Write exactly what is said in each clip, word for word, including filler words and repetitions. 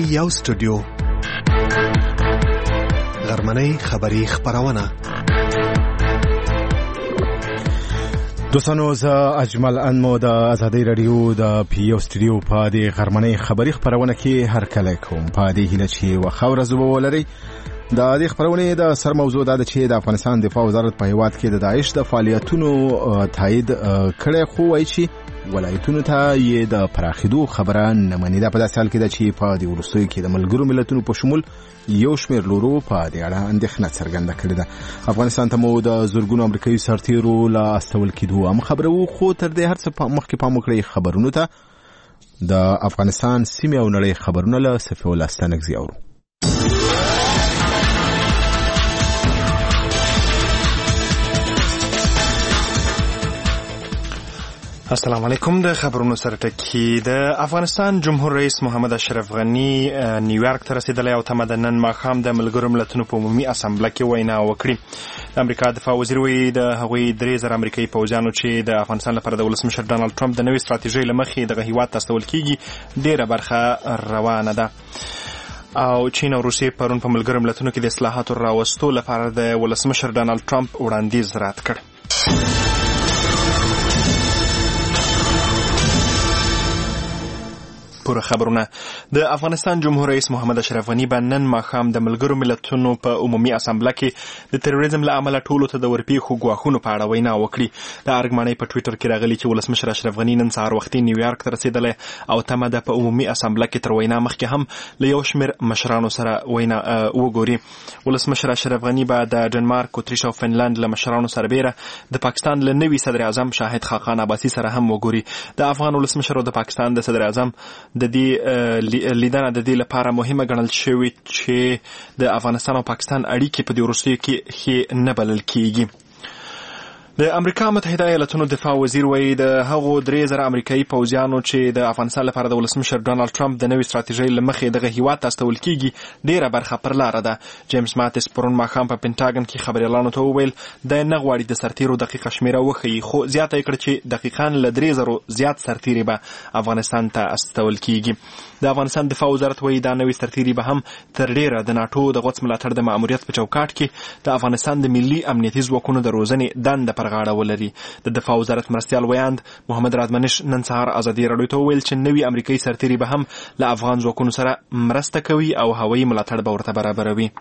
یو سټوډیو غرمنۍ خبری خبرونه. دوستانو زه اجمل انمو د ازادي رادیو د پیو سټوډیو په د غرمنۍ خبری خبرونه کې هر کله کوم په دې هیله چې وخوره زو ولري. د دې خبرونه د سر موضوع ده چې د افغانستان دفاع وزارت په هیواد کې د داعش د فعالیتونو تایید کړي، خو وايي چې ولایتونو ته یې د پراخېدو خبره نه مني. دا په داسې حال کې ده چې په دې وروستیو کې د ملګرو ملتونو په شمول یو شمېر لورو په دې اړه اندېښنه څرګنده کړې ده. افغانستان ته مو د زرګونو امریکایي سرتیرو له استول کېدو هم خبره وو، خو تر دې هر څه مخکې پام وکړئ خبرونو ته. د افغانستان سیمې او نړۍ خبرونه له صفي الله ستانکزي اورو. السلام علیکم. د خبرونو سره ټکی. د افغانستان جمهور رئیس محمد اشرف غنی نیویارک ته رسیدلی او تمه د نن ماښام د ملګرو ملتونو په عمومي اسامبله کې وینا وکړي. د امریکا دفاع وزیر وایي د هغوی درې زره امریکایي پوځیانو چې د افغانستان لپاره د ولسمشر ډانلډ ټرمپ د نوې ستراتیژۍ له مخې دغه هیواد ته استول کېږي ډېره برخه روانه ده. او چین او روسیې پرون په ملګرو ملتونو کې د اصلاحاتو راوستو لپاره د ولسمشر ډانلډ ټرمپ وړاندیز رد کړ. پوره خبرونه. د افغانستان جمهور رئیس محمد اشرف غنی به نن ماښام د ملګرو ملتونو په عمومي اسامبله کې د تروریزم له امله ټولو ته د ورپېښو ګواښونو په اړه وینا وکړي. د ارګمانۍ په ټویټر کې راغلي چې ولسمشر اشرف غنی نن سهار وختي نیویارک ته رسېدلی او تمه ده په عمومي اسامبله کې تر وینا مخکې هم له یو شمېر مشرانو سره وینا وګوري. ولسمشر اشرف غنی به د ډنمارک، اتریش او فنلند له مشرانو سربېره د پاکستان له نوي صدر اعظم شاهد خاقان عباسي سره هم وګوري. د افغان ولسمشر او د پاکستان د صدر اعظم د دې لیدنه د دې لپاره مهمه ګڼل شوې چې د افغانستان او پاکستان اړیکې په دې وروستیو کې ښې نه بلل کېږي. د امریکا متحده ایالاتونو دفاع وزیر وایي د هغو درې زره امریکایي پوځیانو چې د افغانستان لپاره د ولسمشر ډانلډ ټرمپ د نوې ستراتیژۍ له مخې دغه هیواد ته استول کېږي ډېره برخه پر لاره ده. جیمز ماتیس پرون ماښام په پینټاګن کې خبریالانو ته وویل دی نه غواړي د سرتیرو دقیقه شمېره وښیي، خو زیاته یې کړه چې دقیقاً له درې زرو زیات سرتیري به افغانستان ته استول کېږي. د افغانستان دفاع وزارت وایي دا نوې سرتیري به هم تر ډېره د ناټو د غوڅ ملاتړ د ماموریت په چوکاټ کې د افغانستان د ملي امنیتي ځواکونو د روزنې دنده پر غاړه ولري. د دفاع وزارت مرستیال ویاند محمد رادمنش نن سهار ازادي راډیو ته وویل چې نوي امریکایي سرتیري به هم له افغان ځواکونو سره مرسته کوي او هوایي ملاتړ به ورته برابروي.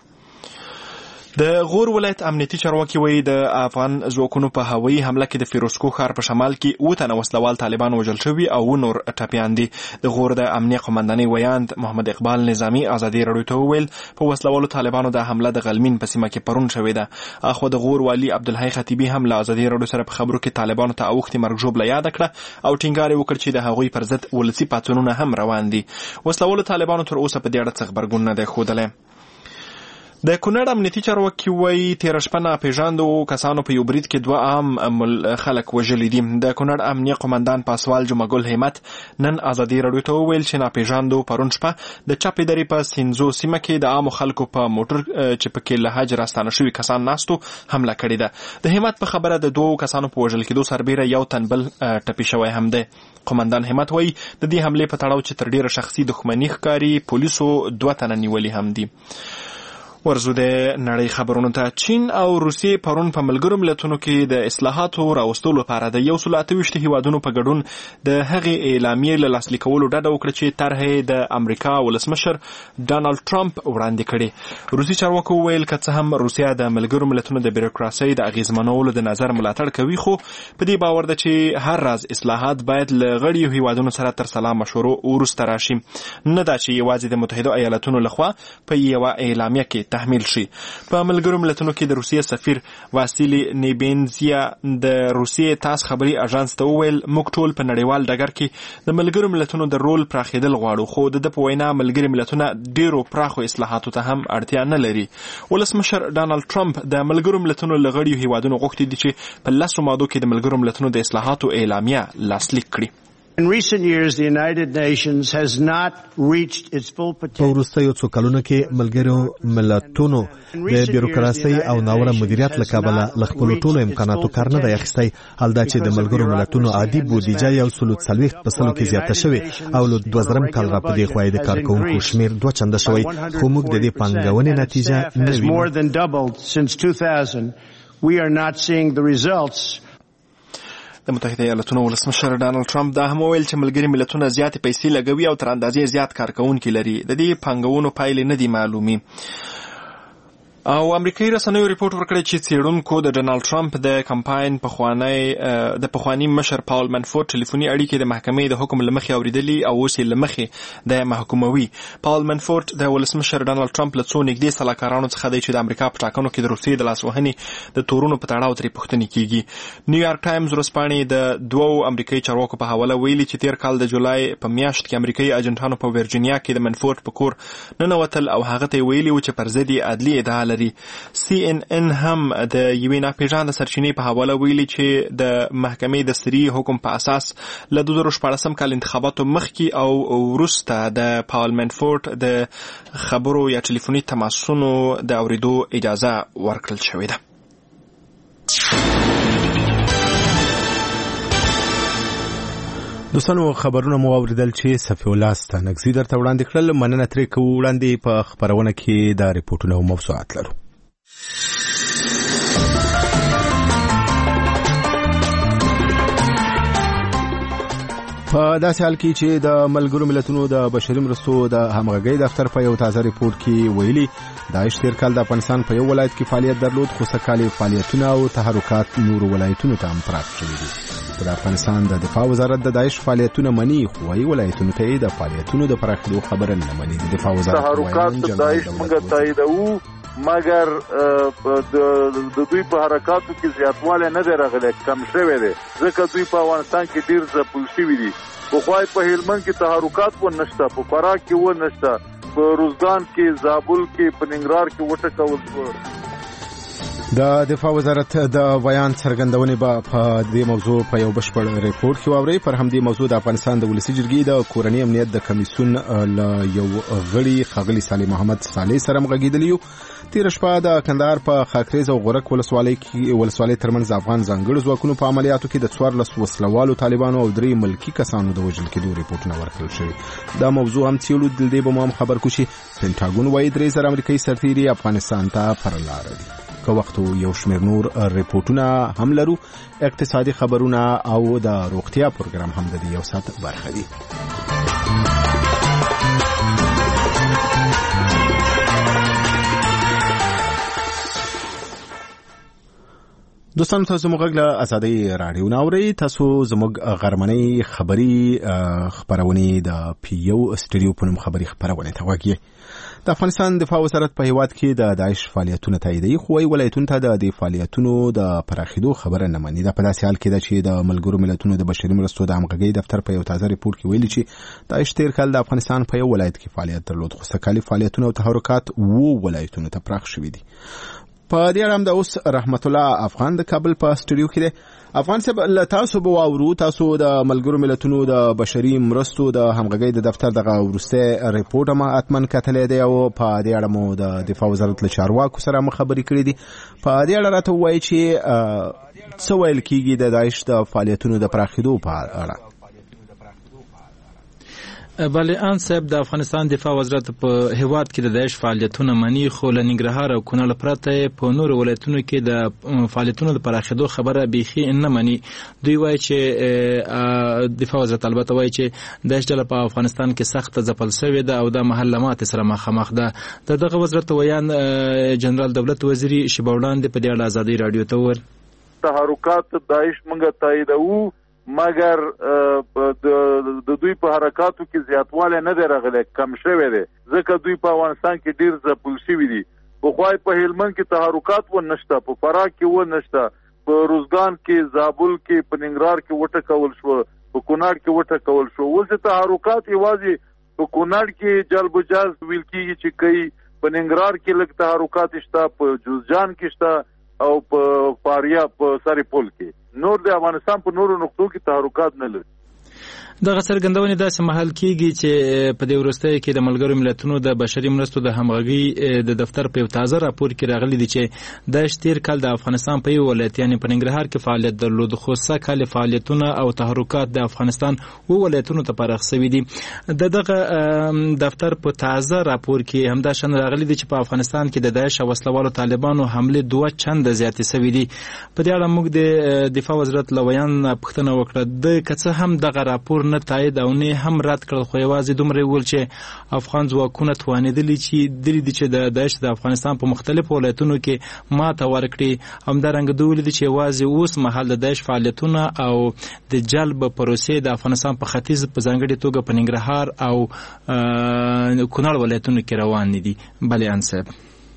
د غور ولایت امنیتي چارواکي وایي د افغان ځواکونو په هوایي حمله کې د فیروزکوه ښار په شمال کې اووه تنه وسلوال طالبان وژل شوي او اووه نور ټپیان دي. د غور د امنیه قومندانۍ ویاند محمد اقبال نظامي ازادي راډیو ته وویل په وسلوالو طالبانو د حمله د غلمین په سیمه کې پرون شوې ده. اخو د غور والي عبدالحی خطیبي هم له ازادي راډیو سره په خبرو کې طالبانو ته اوښتې مرګ ژوبله یاده کړه او ټینګار یې وکړ چې د هغوی پر ضد ولسي پاڅونونه هم روان دي. وسلوالو طالبانو تر اوسه په دې اړه څه غبرګون نه دی ښودلی. د کونړ امنیتي چارواکي وایي تېره شپه ناپېژاندو کسانو په یو برید کې دوه عام خلک وژلي دي. د کونړ امنیه قومندان پاسوال جمعګل همت نن ازادي راډیو ته وویل چې ناپېژاندو پرون شپه د چپې درې په سینځو سیمه کې د عامو خلکو په موټر چې پکې له حج راستانه شوي کسان ناستو حمله کړې ده. د همت په خبره د دوو کسانو په وژل کېدو سربېره یو تن بل ټپي شوی هم دی. قومندان همت وایي د دې حملې په تړاو چې تر ډېره شخصي دښمني ښکاري پولیسو دوه تنه نیولي هم دي. ورزو د نړۍ خبرونو ته. چین او روسیې پرون په ملګرو ملتونو کې د اصلاحاتو راوستلو لپاره د یو سل اته ویشت هیوادونو په ګډون د هغې اعلامیې له لاسلیک کولو ډډه وکړه چې طرحې د امریکا ولسمشر ډانلډ ټرمپ وړاندې کړې. روسي چارواکو وویل که څه هم روسیه د ملګرو ملتونو د بیروکراسۍ د اغېزمنولو د نظر ملاتړ کوي، خو په دې باور ده چې هر راز اصلاحات باید له غړیو هیوادونو سره تر سلا مشورو وروسته راشي، نه دا چې یوازې د متحده ایالاتونو لخوا په یوه اعلامیه کې تحمیل شي. په ملګرو ملتونو کې د روسیې سفیر واسیلی نیبینزیا د روسیې تاس خبري اژانس ته وویل موږ ټول په نړیوال ډګر کې د ملګرو ملتونو د رول پراخېدل غواړو، خو د په وینا ملګري ملتونه ډیرو پراخو اصلاحاتو ته هم اړتیا نه لري. ولسمشر ډانلډ ټرمپ د ملګرو ملتونو له غړیو هیوادونو غوښتي دي چې په لسو مادو کې د ملګرو ملتونو د اصلاحاتو اعلامیه لاسلیک کړي. In recent years, the United Nations has not reached its full په potential. وروستیو څو کلونو کې ملګرو ملتونو د بیروکراسۍ او ناوړه مدیریت له کبله له خپلو ټولو امکاناتو کار نه دی اخیستی. حال دا چې د ملګرو ملتونو عادي بودیجه یو سلو څلوېښت په سلو کې زیاته شوې او له دوه زرم کال را په دې خوا یې د کارکوونکو شمېر دوه چنده شوی، خو موږ د دې پانګونې نتیجه نه Has وینو. more than doubled since two thousand. We are not seeing the results. د متحده ایالاتونو ولسمشر ډانلډ ټرمپ دا هم وویل چې ملګري ملتونه زیاتې پیسې لګوي او تر اندازې زیات کارکوونکي لري. د دې پانګونو پایلې نه دي معلومي. او امریکایي رسنیو ریپورت ورکړی چې څېړونکو د ډونالډ ټرمپ د کمپاین پخوانی د پخوانی مشر پاول منفورد ټلیفوني اړیکې د محکمې د حکم له مخې اوریدلي او اوس یې له مخې د محکوموي. پاول منفورد د ولسمشر ډونالډ ټرمپ له څو نږدې سلاکارانو څخه دی چې د امریکا په ټاکنو کې د روسیې د لاسوهنې د تورونو په تړاو ترې پوښتنې کیږي. نیویارک ټایمز ورځپاڼې د دوو امریکایي چارواکو په حواله ویلي چې تیر کال د جولای په میاشت کې امریکایي اجنټانو په ورجینیا کې د منفورد په کور ننوتل او هغه ته ویلي و چې پر ضد یې عدلي ادعا لري. سی ان ان هم د یوې ناپېژانده سرچینې په حواله ویلي چې د محکمې د سري حکم په اساس له دوه زره شپاړسم کال انتخاباتو مخکې او وروسته د پاول منفورد د خبرو یا ټلیفوني تماسونو د اوریدو اجازه ورکړل شوې ده. دوستانو خبرونه مو اوریدل چې صفی الله ستانکزي درته وړاندې کړل. مننه ترې کوو. وړاندې په خبرونه کې د ریپورټونو او موضوعات لرو. په داسې حال کې چې د ملګرو ملتونو د بشري مرستو د همغږۍ دفتر په یو تازه ریپورت کې ویلي داعش تیر کال د افغانستان په یو ولایت کې فعالیت درلود، خو سږکال فعالیتونه او تحرکات نورو ولایتونو ته هم پراخ شوي دي. د افغانستان د دفاع وزارت د داعش فعالیتونو مني، خو وايي ولایتونو ته د فعالیتونو د پراخېدو خبره نه مني. د دفاع وزارت تحرکات داعش موږ تاییدوو، مګر د دوی په حرکاتو کې زیاتوالی نه دی راغلی، کم شوی دی، ځکه دوی په افغانستان کې ډېر ځپل شوي دي. پخوا په هلمند کې تحرکات و نشته، په فراه کې و نشته، په روزګان کې، زابل کې، په ننګرهار کې وټکول شو. د دفاع وزارت د بیان څرګندونې به په دې موضوع په یو بشپړ ریپورت کې واورئ. پر همدې موضوع د افغانستان د ولسي جرګې د کورنۍ امنیت د کمیسیون له یو غړي ښاغلي صالح محمد صالح سره مغږېدلي یو. تېره شپه د کندهار په خاکریز او غورک ولسوالۍ کې ولسوالۍ ترمنځ افغان ځانګړو ځواکونو په عملیاتو کې د څوارلس وسلوالو طالبانو او درې ملکي کسانو د وژل کېدو ریپورټونه ورکړل شوي. دا موضوع هم څېړو. د دې به مو هم خبر کړو چې پینټاګون وایي درې زره امریکایي سرتیري افغانستان ته پر لاره دي. که وختو یو شمېر نور ریپورټونه هم لرو، اقتصادي خبرونه او د روغتیا پروګرام هم د دې یو ساعت برخه دي. دوستان تاسو موږ له ازادي رادیو ناوړی. تاسو زموږ غرمنۍ خبري خبرونه د پیو استودیو په نوم خبري خبرونه ته وګورئ. د افغانستان دفاع وزارت په هیواد کې د داعش فعالیتونه تاییدوي، خو وايي ولایتونو ته د دې فعالیتونو د پراخېدو خبره نه مني. دا په داسې حال کې ده چې د ملګرو ملتونو د بشري مرستو د همغږۍ دفتر په یو تازه ریپورت کې ویلي چې داعش تیر کال د افغانستان په یو ولایت کې فعالیت درلود، خو سږکال فعالیتونه او تحرکات وو ولایتونو ته پراخ شوي دي. په دې اړه هم د اوس رحمت الله افغان د کابل په استودیو کې دی. افغان صاحب، له تاسو به واورو، تاسو د ملګرو ملتونو د بشري مرستو د همغږۍ د دفتر دغه وروستی ریپورټ هم اتمن کتلی دی او په دې اړه مو د دفاع وزارت له چارواکو سره هم خبرې کړې دي. په دې اړه راته ووایي چې څه ویل کېږي د داعش د فعالیتونو د پراخېدو په اړه. بله ان صاحب، د افغانستان دفاع وزارت په هیواد کې د داعش فعالیتونه مني، خو له ننګرهار او کونړ پرته په نورو ولایتونو کې د فعالیتونو د پراخېدو خبره بیخي نه مني. دوی وایي چې دفاع وزارت البته وایي چې داعش ډله په افغانستان کې سخت ځپل شوې ده او د محلمات سره مخامخ ده. د دغه وزارت ویان جنرال دولت وزیری شیبه وړاندې په دې اړه ازادي رادیو ته وویل تحرکات داعش موږ تاییدوو، مګر د دوی په حرکاتو کې زیاتوالی نه دی راغلی، کم شوی دی، ځکه دوی په افغانستان کې ډېر ځپل شوي دي. پخوا په هلمند کې تحرکات و نشته، په فراه کې و نشته، په روزګان کې، زابل کې، په ننګرهار کې وټکول شو، په کونړ کې وټکول شو. اوس تحرکات یوازې په کونړ کې جلب و جاز ویل کېږي چې کوي، په ننګرهار کې لږ تحرکات شته، په جوزجان کې شته او په فاریاب په سری پول کې. نور د افغانستان په نورو نقطو کې تحرکات نه لري. دغه څرګندونې داسې مهال کیږي چې په دې وروستیو کې د ملګرو ملتونو د بشري مرستو د همغږي د دفتر په یو تازه راپور کې راغلي دي چې د تیر کال د افغانستان په یو ولایت یعنی په ننګرهار کې فعالیت درلود، خو سکهاله فعالیتونه او تحرکات د افغانستان و ولایتونو ته پراخ شوي دي. د دغه دفتر په تازه راپور کې همدا شان راغلي دي چې په افغانستان کې د داعش او وسلوالو طالبانو حمله دوه چنده زیاتې شوي دي. په دې اړه موږ د دفاع وزارت لویان پوښتنه وکړه د کڅه هم دغه راپور نه تایید او نه هم رد کړل، خو یوازې دومره ویل چې افغان ځواکونه توانېدلي چې دلی دي چې د داعش د افغانستان په مختلفو ولایتونو کې ماته ورکړي. همدارنګه دوی ویلي چې یوازې اوس مهال د داعش فعالیتونه او د جلب پروسې د افغانستان په ختیځ په ځانګړي توګه په ننګرهار او کونړ ولایتونو کې روان دي. بلې انصب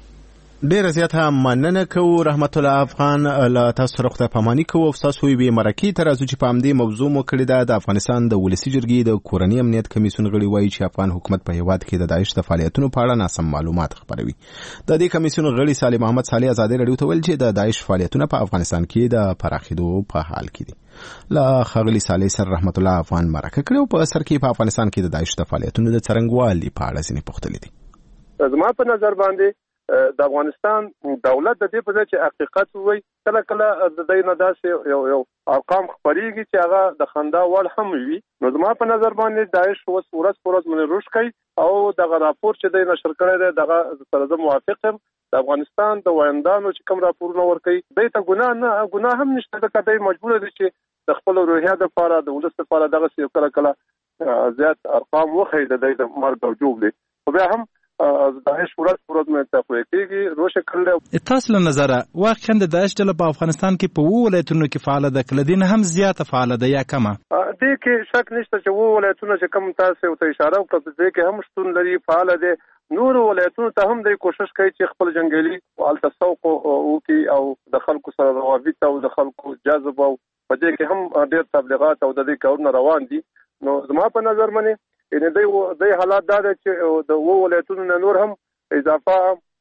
ډیر زیاته مننه کوو رحمت الله افغان لا تاسو سره خدای پاماني کوو او تاسو وی به مرکه ترازو چې په امدې موضوع مو کړی دا د افغانستان د ولسی جرګې د کورنۍ امنیت کمیسیون غړي وایي چې افغان حکومت په هیواد کې د داعش د فعالیتونو په اړه ناسم معلومات خپروي. د دې کمیسیون غړي صالح محمد صالح ازادي رادیو ته ویل چې د داعش فعالیتونه په افغانستان کې د پراخېدو په حال کې دي. لا خغلی صالح سر رحمت الله افغان مرکه کړو په سر کې په افغانستان کې د داعش د فعالیتونو د څرنګوالي په اړه ځینې پوښتنې دي. زما په نظر باندې د افغانستان دولت د دې په ځای چې حقیقت وایي کله کله د دې نه داسې یو یو ارقام خبرېږي چې هغه د خندا وړ هم وي. نو زما په نظر باندې داعش اوس ورځ په ورځ باندې روش کوي او دغه راپور چې د نشر کړی دی دغه سره زه موافق یم. د افغانستان د وایندانو چې کوم راپورونه ورکوي دوی ته ګناه نه ګناه هم نشته، ځکه دوی مجبور دي چې د خپل روحیه دپاره د ولس دپاره دغسې کله کله زیات ارقام وښیي د دوی د مرګ او ژوب دی. خو بیا هم داعش ورځ په ورځ باندې تقویه کېږي، روشه کړل. تاسو له نظره واقعا د داعش ډله په افغانستان کې په وو ولایتونو کې فعاله ده، کله دین هم زیاته فعاله ده یا کمه؟ دې کې شک نشته چې وو ولایتونه چې کوم تاسو ته اشاره وکړه دې کې هم شتون لري، فعاله دي. نور ولایتونو ته هم د کوشش کوي چې خپل جنگلي او تسوق او کی او د خلکو سره روابط او د خلکو جذب او په دې کې هم ډېر تبلیغات او د دې کارونه روان دي. نو زما په نظر باندې ان دې د حالات دا چې د وو ولایتونو نه نور هم اضافه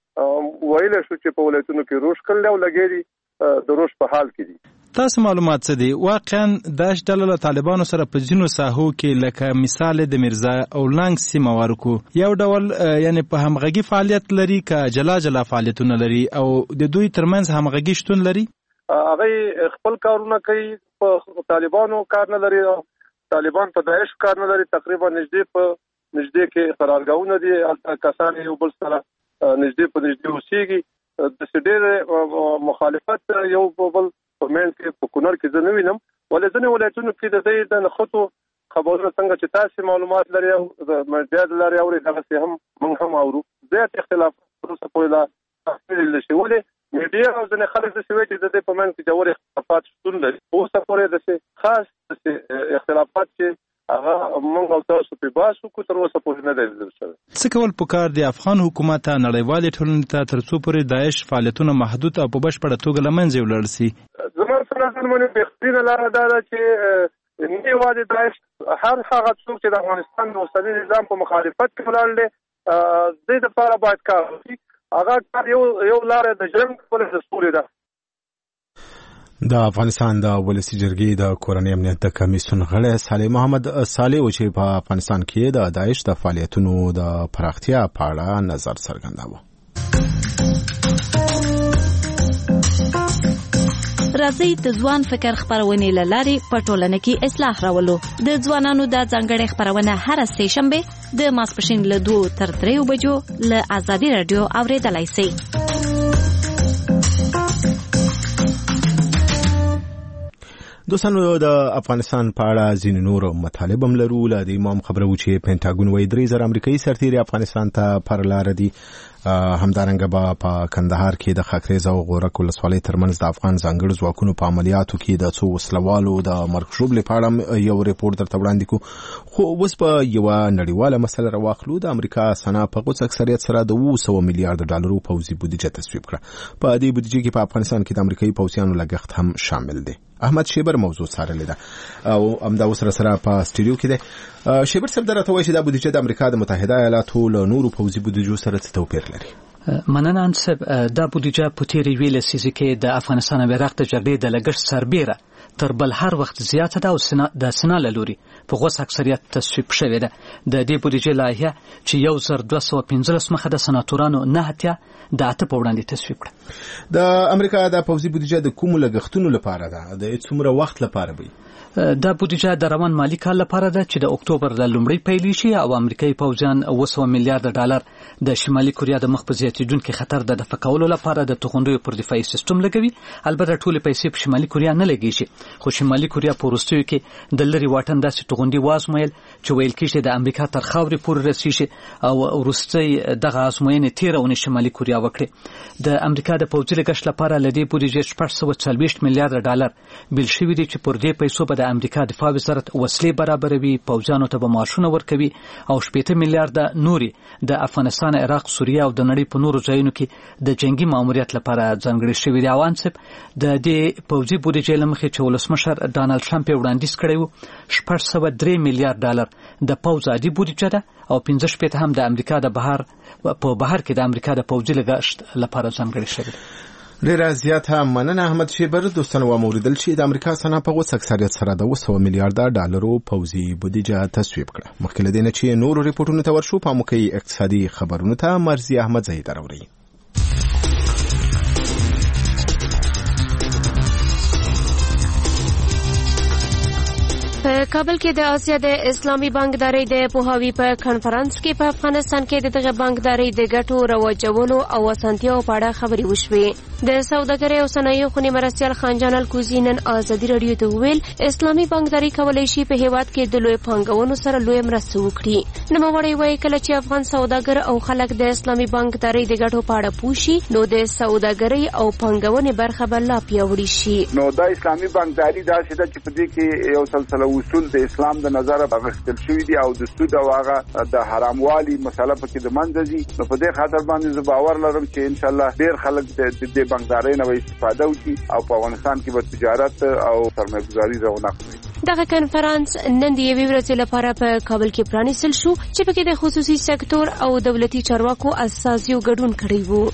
ویل شو چې په ولایتونو کې روش کړل او لګېري د روش په حال کې دي. تاسو معلومات څه دي؟ واقعا داعش ډله له طالبانو سره په ځینو ساحو کې لکه مثال د مرزا او لنګ سیمه ورکو یو ډول یعنی په همغږي فعالیت لري که جلا جلا فعالیتونه لري او د دوی ترمنځ همغږي شتون لري؟ هغه خپل کارونه کوي، په طالبانو کار نه لري، طالبان په داعش کار نه لري. تقریبا نږدې په نږدې کې قرارګاهونه دي، هلته کسان یو بل سره نږدې په نږدې اوسېږي. د ډېر مخالفت یو بل په منځ کې په کونړ کې زه نه وینم، ولې ځینې ولایتونو کې د دې د نښتو خبرونه څنګه چې تاسې معلومات لري او د میډیا د لارې اورئ دغسې هم موږ هم اورو. زیات اختلاف وروسته پورې لا تحلیل شي، ولې میډیا او ځینې خلک داسې وایي چې د دې په منځ کې ژور اختلافات شتون لري. اوسه پورې داسې خاص داسې اختلافات چې هغه موږ او تاسو په باسو کو تر اوسه پورې نه دی لیدل شوی. څه کول پکار دی افغان حکومت ته نړیوالې ټولنې ته تر څو پورې داعش فعالیتونه محدود او په بشپړه توګه له منځه ولاړ شي؟ زما په نظر باندې بهترینه لاره دا ده چې نه یوازې داعش، هر هغه څوک چې د افغانستان د اوسني نظام په مخالفت کې ولاړ دی د دې لپاره باید کار وشي. هغه کار یو یو لاره د جنګ پر د سولې ده. د افغانستان د ولسی جرګې د کورنۍ امنیت د کمیسیون غړی صالح محمد صالح و چې په افغانستان کې د داعش د فعالیتونو د پراختیا په اړه نظر څرګنداوه. راځي د ځوان فکر خبرونه لاري په ټولنه کې اصلاح راولو. د ځوانانو د ځانګړي خبرونه هر سه شنبه د ماسپښین له دوه تر درې بجو له ازادي رادیو اوریدلای شئ. دوستانو د افغانستان په اړه ځینې نور مطالب هم لرو. له دې امام خبره و چې پینټاګون وایي درې زره امریکایي سرتیري افغانستان ته پر لاره دي. همدارنګه به په کندهار کې د خاکریز او غورک ولسوالۍ ترمنځ د افغان ځانګړو ځواکونو په عملیاتو کې د څو وسلوالو د مرګ ژوبلې په اړه یو ریپورت درته وړاندې کوو. خو اوس په یوه نړیواله مسله راواخلو. د امریکا سنا په غوڅ اکثریت سره د اوه سوه میلیارډ ډالرو پوځي بودیجه تصویب کړه. په دې بودیجه کې په افغانستان کې د امریکایي پوځیانو لګښت هم شامل دی. احمد شیبر موضوع څارلې ده او همدا اوس سره په استودیو کې دی. شیبر صاحب درته وایي چې دا بودیجه د امریکا د متحده ایالاتو له نورو پوځي بودیجو سره څه توپیر لري؟ مننه انصب. دا بودیجه په تیرې یوې لسیزې کې د افغانستان او عراق د جګړې د لګښت سربیره تر بل هر وخت زیاته ده او د سنا له لوري په غوڅ اکثریت تصویب شوې ده. د دې بودیجې لایحه چې یو زر دوه سوه پنځلس مخه د سناتورانو نه اتیا د اته په وړاندې تصویب کړه. د امریکا د پوځي بودیجه د کومو لګښتونو لپاره ده؟ د څومره وخت لپاره وي؟ دا بودیجه د روان مالی کال لپاره ده چې د اکتوبر د لومړۍ پیل شي او امریکایي پوځیان اوه سوه میلیارډ ډالر د شمالي کوریا د مخ په زیاتېدونکي خطر د دفع کولو لپاره د توغندیو پر دفاعي سیستم لګوي. البته ټولې پیسې په شمالي کوریا نه لګیږي، خو شمالي کوریا په وروستیو کې د لرې واټن داسې توغندي وازمویل چې ویل کېږي د امریکا تر خاورې پورې رسیږي او وروستۍ دغه ازموینې تېره اونۍ شمالي کوریا وکړې. د امریکا د پوځي لګښت لپاره له دې بودیجې شپږ سوه څلوېښت میلیارډ ډالر بیل شوي دي چې پر دې پیسو به د امریکا دفاع وزارت وسلې برابروي، پوځیانو ته به معاشونه ورکوي او شپېته میلیارډه نورې د افغانستان، عراق، سوریه او د نړۍ په نورو ځایونو کې د جنگي ماموریت لپاره ځانګړي شوي دي. او انصب د دې پوځي بودیجې له مخې چې ولسمشر ډانلډ ټرمپ یې وړاندیز کړی و شپږ سوه درې میلیارډ ډالر د پوځ عادي بودیجه ده او پنځه شپېته هم د امریکا د بهر په بهر کې د امریکا د پوځي لګښت لپاره ځانګړي شوي ده. ډیره زیاته مننه احمد شیبر. دوستانو واوریدل چې د امریکا سنا په غوڅ اکثریت سره د اوه سوه میلیارډ ډالرو پوځي بودیجه تصویب کړه. مخکې له دې نه چې نورو ریپورټونو ته ورشو، په موقعي اقتصادي خبرونو ته مرزي احمد زهید راوړي. په کابل کې د آسیا د اسلامي بانکدارۍ د پوهاوي په کنفرانس کې په افغانستان کې د دغه بانکدارۍ د ګټو رواجولو او اسانتیاو په اړه خبرې وشوې. د سوداګرۍ او صنایعو خونې مرستیال خانجان الکوزي نن ازادي راډیو ته وویل اسلامي بانکداري کولی شي په هیواد کې د لوی پانګونو سره لوی مرسته وکړي. نوموړی وایي کله چې افغان سوداګر او خلک د اسلامي بانکدارۍ د ګټو په اړه پوه شي نو د سوداګرۍ او پانګونې برخه به لا پیاوړې شي. نو د اسلامي بانکداري داسې ده چې په دې کې یو سلسله اصول د اسلام د نظره اخیستل شوي دي او د سود او هغه د حراموالي مسله پکې د منځه ځي. نو په دې خاطر باندې زه باور لرم چې ان شاء الله ډېر خلک د دې بانکدارۍ نه استفاده وکړي او په افغانستان کې به تجارت او سرمایه‌ګذاري رونق وي. دغه کنفرانس نن د یوې ورځې لپاره په کابل کې پرانیستل شو چې پکې د خصوصي سکتور او دولتي چارواکو استازیو ګډون کړی وو.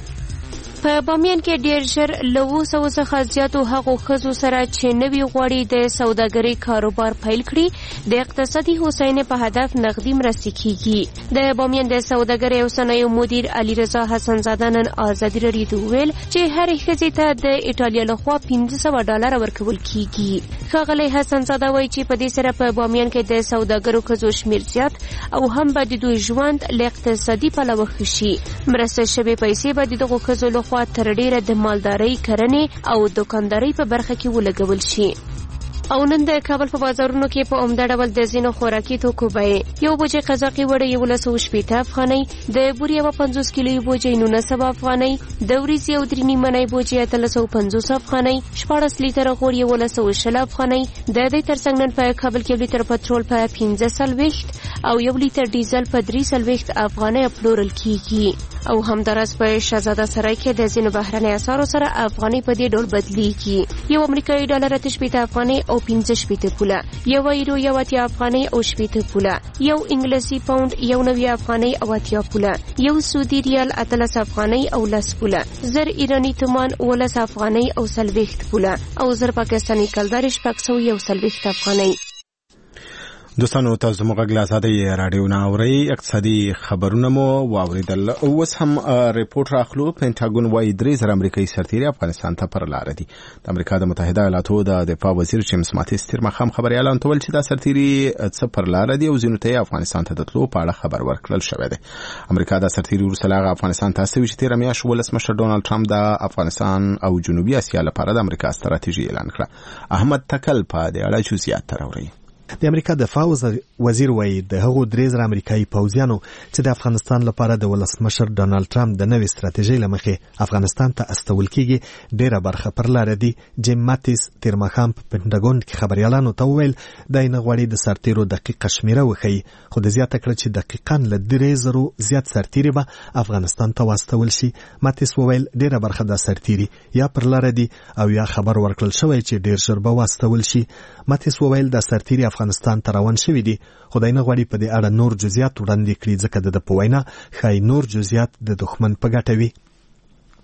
په بامیان کې ډېر ژر له اوه سوو څخه زیاتو هغو ښځو سره چې نوي غواړي د سوداګرۍ کاروبار پیل کړي د اقتصادي هوساینې په هدف نغدي مرستې کیږي. د بامیان د سوداګرۍ او صنایعو مدیر علیرضا حسنزاده نن ازادي راډیو ته وویل چې هرې ښځې ته د ایټالیا لخوا پنځه سوه ډالره ورکول کیږي. ښاغلی حسنزاده وایي چې په دې سره په بامیان کې د سوداګرو ښځو شمېر زیات او هم به د دوی ژوند له اقتصادي پلوه ښه شي. مرسته شوې پیسې به د دغو ښځو لخوا تر ډیره د مالدارۍ، کرنې او دکاندارۍ په برخه کې ولګول شي. او نن د کابل په بازارونو کې په عمده ډول د ځینو خوراکي توکو بیې یو بوجۍ قزاقي وړۍ یولس سوه شپېته افغانۍ، د بورې یوه پنځوس کیلویي بوجۍ نولس سوه افغانۍ، د وریځې یو درې نیمنۍ بوجۍ اتلس سوه پنځوس افغانۍ، شپاړس لیتره غوړ یولس سوه شل افغانۍ. د دې ترڅنګ نن په کابل کې لیتر پټرول په پنځه څلوېښت او یو لیتر ډیزل په درې څلوېښت افغانۍ پلورل کیږي. او همداراز په شهزاده سرای کې د ځینو بهرنۍ اسعارو سره افغانۍ په دې ډول بدلیږي. یو امریکایي ډالر اته شپېته افغانۍ او پنځه شپېته پوله، یو یورو یو اتیا افغانۍ او شپېته پوله، یو انګلیسي پاوند یو نوي افغانۍ او اتیا پوله، یو سعودي ریال اتلس افغانۍ او لس پوله، زر ایرانی تومان اوولس افغانۍ او څلوېښت پوله او زر پاکستاني کلدار شپږ سوه یو څلوېښت افغانۍ. دوستانو تاسو موږ غلاسادي رادیو نه اوري اقتصادي خبرونه مو واوریدل. اوس هم ریپورت راخلو. پینټاګون وايي درې زره امریکایي سرتیري افغانستان ته پر لار دي. د امریکا د متحده ایالاتو د دفاع وزیر جیمز ماتیس تیر مخام خبري اعلان کول چې دا سرتیري څه پر لار دي او ځینو ته افغانستان ته د تلو په اړه خبر ورکړل شوی دی. امریکا د سرتیري ورسره افغانستان ته استوي چې تیر میاشت ولسمشر ډونالد ټرمپ د افغانستان او جنوبي اسیا لپاره د امریکا ستراتیژي اعلان کړه. احمد تکل په دې اړه جزئیات راوړي. د امریکا دفاع وزیر وایي د هغو درې زره امریکایي پوځیانو چې د افغانستان لپاره د ولسمشر ډانلډ ټرمپ د نوې ستراتیژۍ له مخې افغانستان ته استول کیږي ډیره برخه پر لار دي. جیم ماتیس تیر مخام په پینټاګون کې خبريالانو ته وویل د نه غوړي د سرتیرو دقیقه شمیره وخی، خو د زیاته کړ چې دقیقاً له درې زرو زیات سرتیري به افغانستان ته واستول شي. ماتیس وویل ډیره برخه د سرتیري یا پر لار دي او یا خبر ورکړل شوی چې ډیر ژر به واستول شي. ماتیس وویل د سرتیري افغانستان ته روان شوی دي، خدای نه غواړي په دې اړه نور جزئیات وړاندې کړي ځکه د په وینا ښایي نور جزئیات د دښمن په ګټه وي.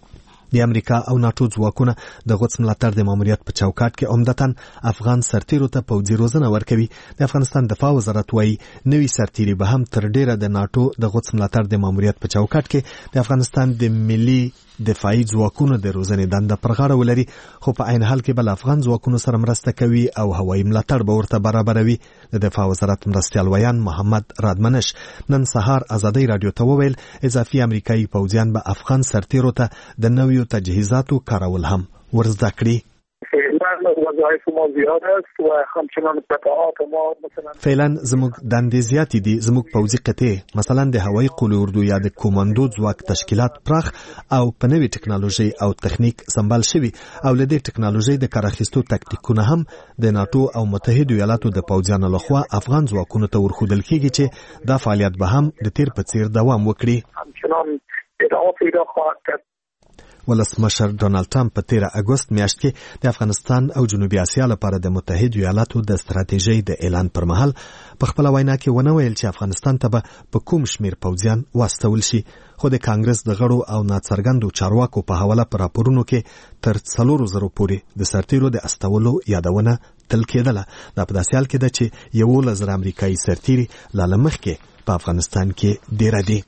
د امریکا او ناتو ځواکونه د قدس ملاتړ د ماموریت په چوکاټ کې عمدتاً افغان سرتیرو ته پوځي روزنه ورکوي. د افغانستان دفاع وزارت وايي نوي سرتیري به هم تر ډیره د ناتو د قدس ملاتړ د ماموریت په چوکاټ کې د افغانستان د ملي دفاعي ځواکونو د روزنې دنده پر غاړه ولري، خو په عین حال کې بل افغان ځواکونو سره مرسته کوي او هوایي ملاتړ به ورته برابروي. د دفاع وزارت مرستیال ویان محمد رادمنش نن سهار ازادي رادیو ته وویل اضافي امریکایي پوځیان به افغان سرتیرو ته د نویو تجهیزاتو کارول هم ورزده کړي. وظایف ما زیاد است و همچنان قطعات ما مثلا فعلا زموږ دندې زیاتې دي. زموږ پوځي قطعې مثلا د هوایي قول اردو یا د کوماندو ځواک تشکیلات پراخ او په نوې ټکنالوژي او تخنیک سمبال شوي او له دې ټکنالوژي د کار اخیستو تکتیکونه هم د ناتو او متحدو ایالاتو د پوځیانو لخوا افغان ځواکونو ته ورښودل کیږي چې دا فعالیت به هم د تیر په څیر دوام وکړي. همچنان ادامه پیدا خواهد کرد. ولسمشر ډونالد ټرمپ په تیر اگست میاشت کې د افغانستان او جنوبي اسیا لپاره د متحدو ایالاتو د ستراتیژۍ د اعلان پر مهال په خپل وینا کې ونه ویل چې افغانستان ته به په کوم شمیر پوځیان واستول شي، خو د کانګرس د غړو او ناڅرګندو چارواکو په حواله پر راپورونو کې تر څلورو زرو پورې د سرتیرو د استولو یادونه تل کېدله. دا په داسې حال کې ده چې یولس زره امریکایي سرتیري لا له مخکې په افغانستان کې ډېره دي.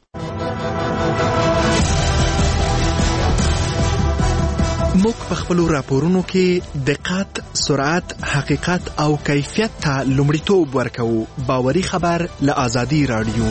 موږ په خپلو راپورونو کې دقت، سرعت، حقیقت او کیفیت ته لومړیتوب ورکوو. باوري خبر له ازادي رادیو.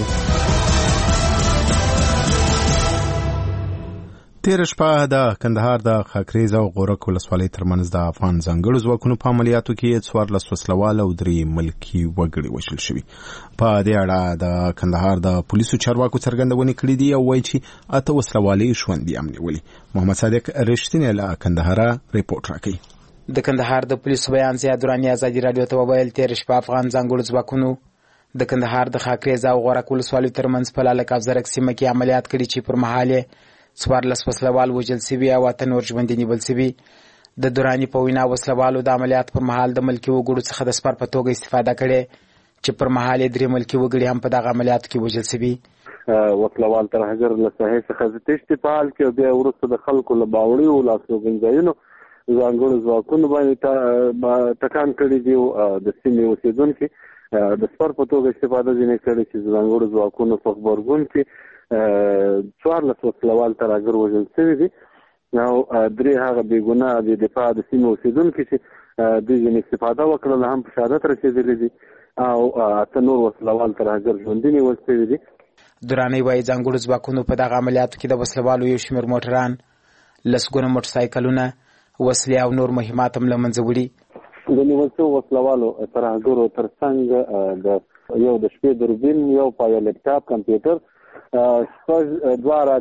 تیر شپه د کندهار د خاکریز او غورک ولسوالۍ ترمنځ د افغان ځانګړو ځواکونو په عملیاتو کې څوارلس وسلوال او درې ملکي وګړي وژل شوي. په دې اړه د کندهار د پولیسو چارواکو څرګندونې کړې دي او وایي چې اته وسلوالۍ ژوندي هم نیولي. محمد صادق رښتینی له کندهار ریپورټ راکوي. د کندهار د پولیسو بیان زیاد دراني ازادي رادیو ته وویل تیر شپه افغان ځانګړو ځواکونو د کندهار د خاکریز او غورک ولسوالۍ ترمنځ په لالک او زرک سیمه کې عملیات کړي چې پر مهال څوارلس وسلوال وژل شوي او اته نور ژوندي نیول شوي. د دراني په وینا وسلوالو د عملیات پر مهال د ملکي وګړو څخه د سپر په توګه استفاده کړې چې پر مهال درې ملکي وګړي هم په دغه عملیاتو کې وژل شوي. وسلوال تر هغه له ساحې څخه د تشتي په حال کې بیا وروسته د خلکو له باوري او لاسو ګنځایونو ځانګړو ځواکونو باندې ټکان کړی دی. د سیمې اوسېدونکو د سپر په توګه استفاده ځینې کړې چې ځانګړو ځواکونو په خبرګون کې څوارلس وسلوال ترهګر وژل شوي دي او درې هغه بې ګناه د دفاع د سیمې اوسېدونکي چې دوی ځینې استفاده وکړله هم په شهادت رسېدلي دي او اته نور وسلوال ترهګر ژوندي نیول شوي دي. دراني وایي ځانګړو ځواکونو په دغه عملیاتو کې د وسلوالو یو شمېر موټران، لسګونه موټرسایکلونه، وسلې او نور مهمات هم له منځه وړي. د نیول شوو وسلوالو ترهګرو تر څنګ د یو د شپې دوربین، یو پایه لیپټاپ، کمپیوټر، شپږ دوه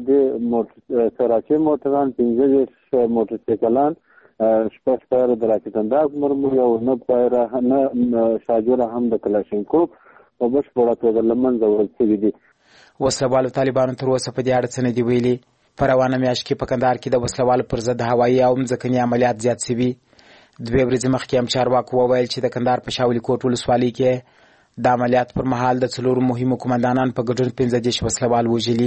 د سراچې موټران، پنځه دېرش موټرسایکلان، شپږ پایره د راکټ انداز مرمۍ او نه پایره نه شاجوره هم د کلاشینکوف په بشپړه توګه له منځه وړل شوي دي. وسلوالو طالبانو تر اوسه په دې اړه څه نه دي ویلي. په روانه میاشت کې په کندهار کې د وسلوالو پر ضد هوایي او مځکني عملیات زیات شوي. دوې ورځې مخکې هم چارواکو وویل چې د کندهار په شاولي کوټ ولسوالۍ کې د عملیات پر مهال د څلورو مهمو قومندانان په ګډون پنځه دېرش وسلوال وژلي.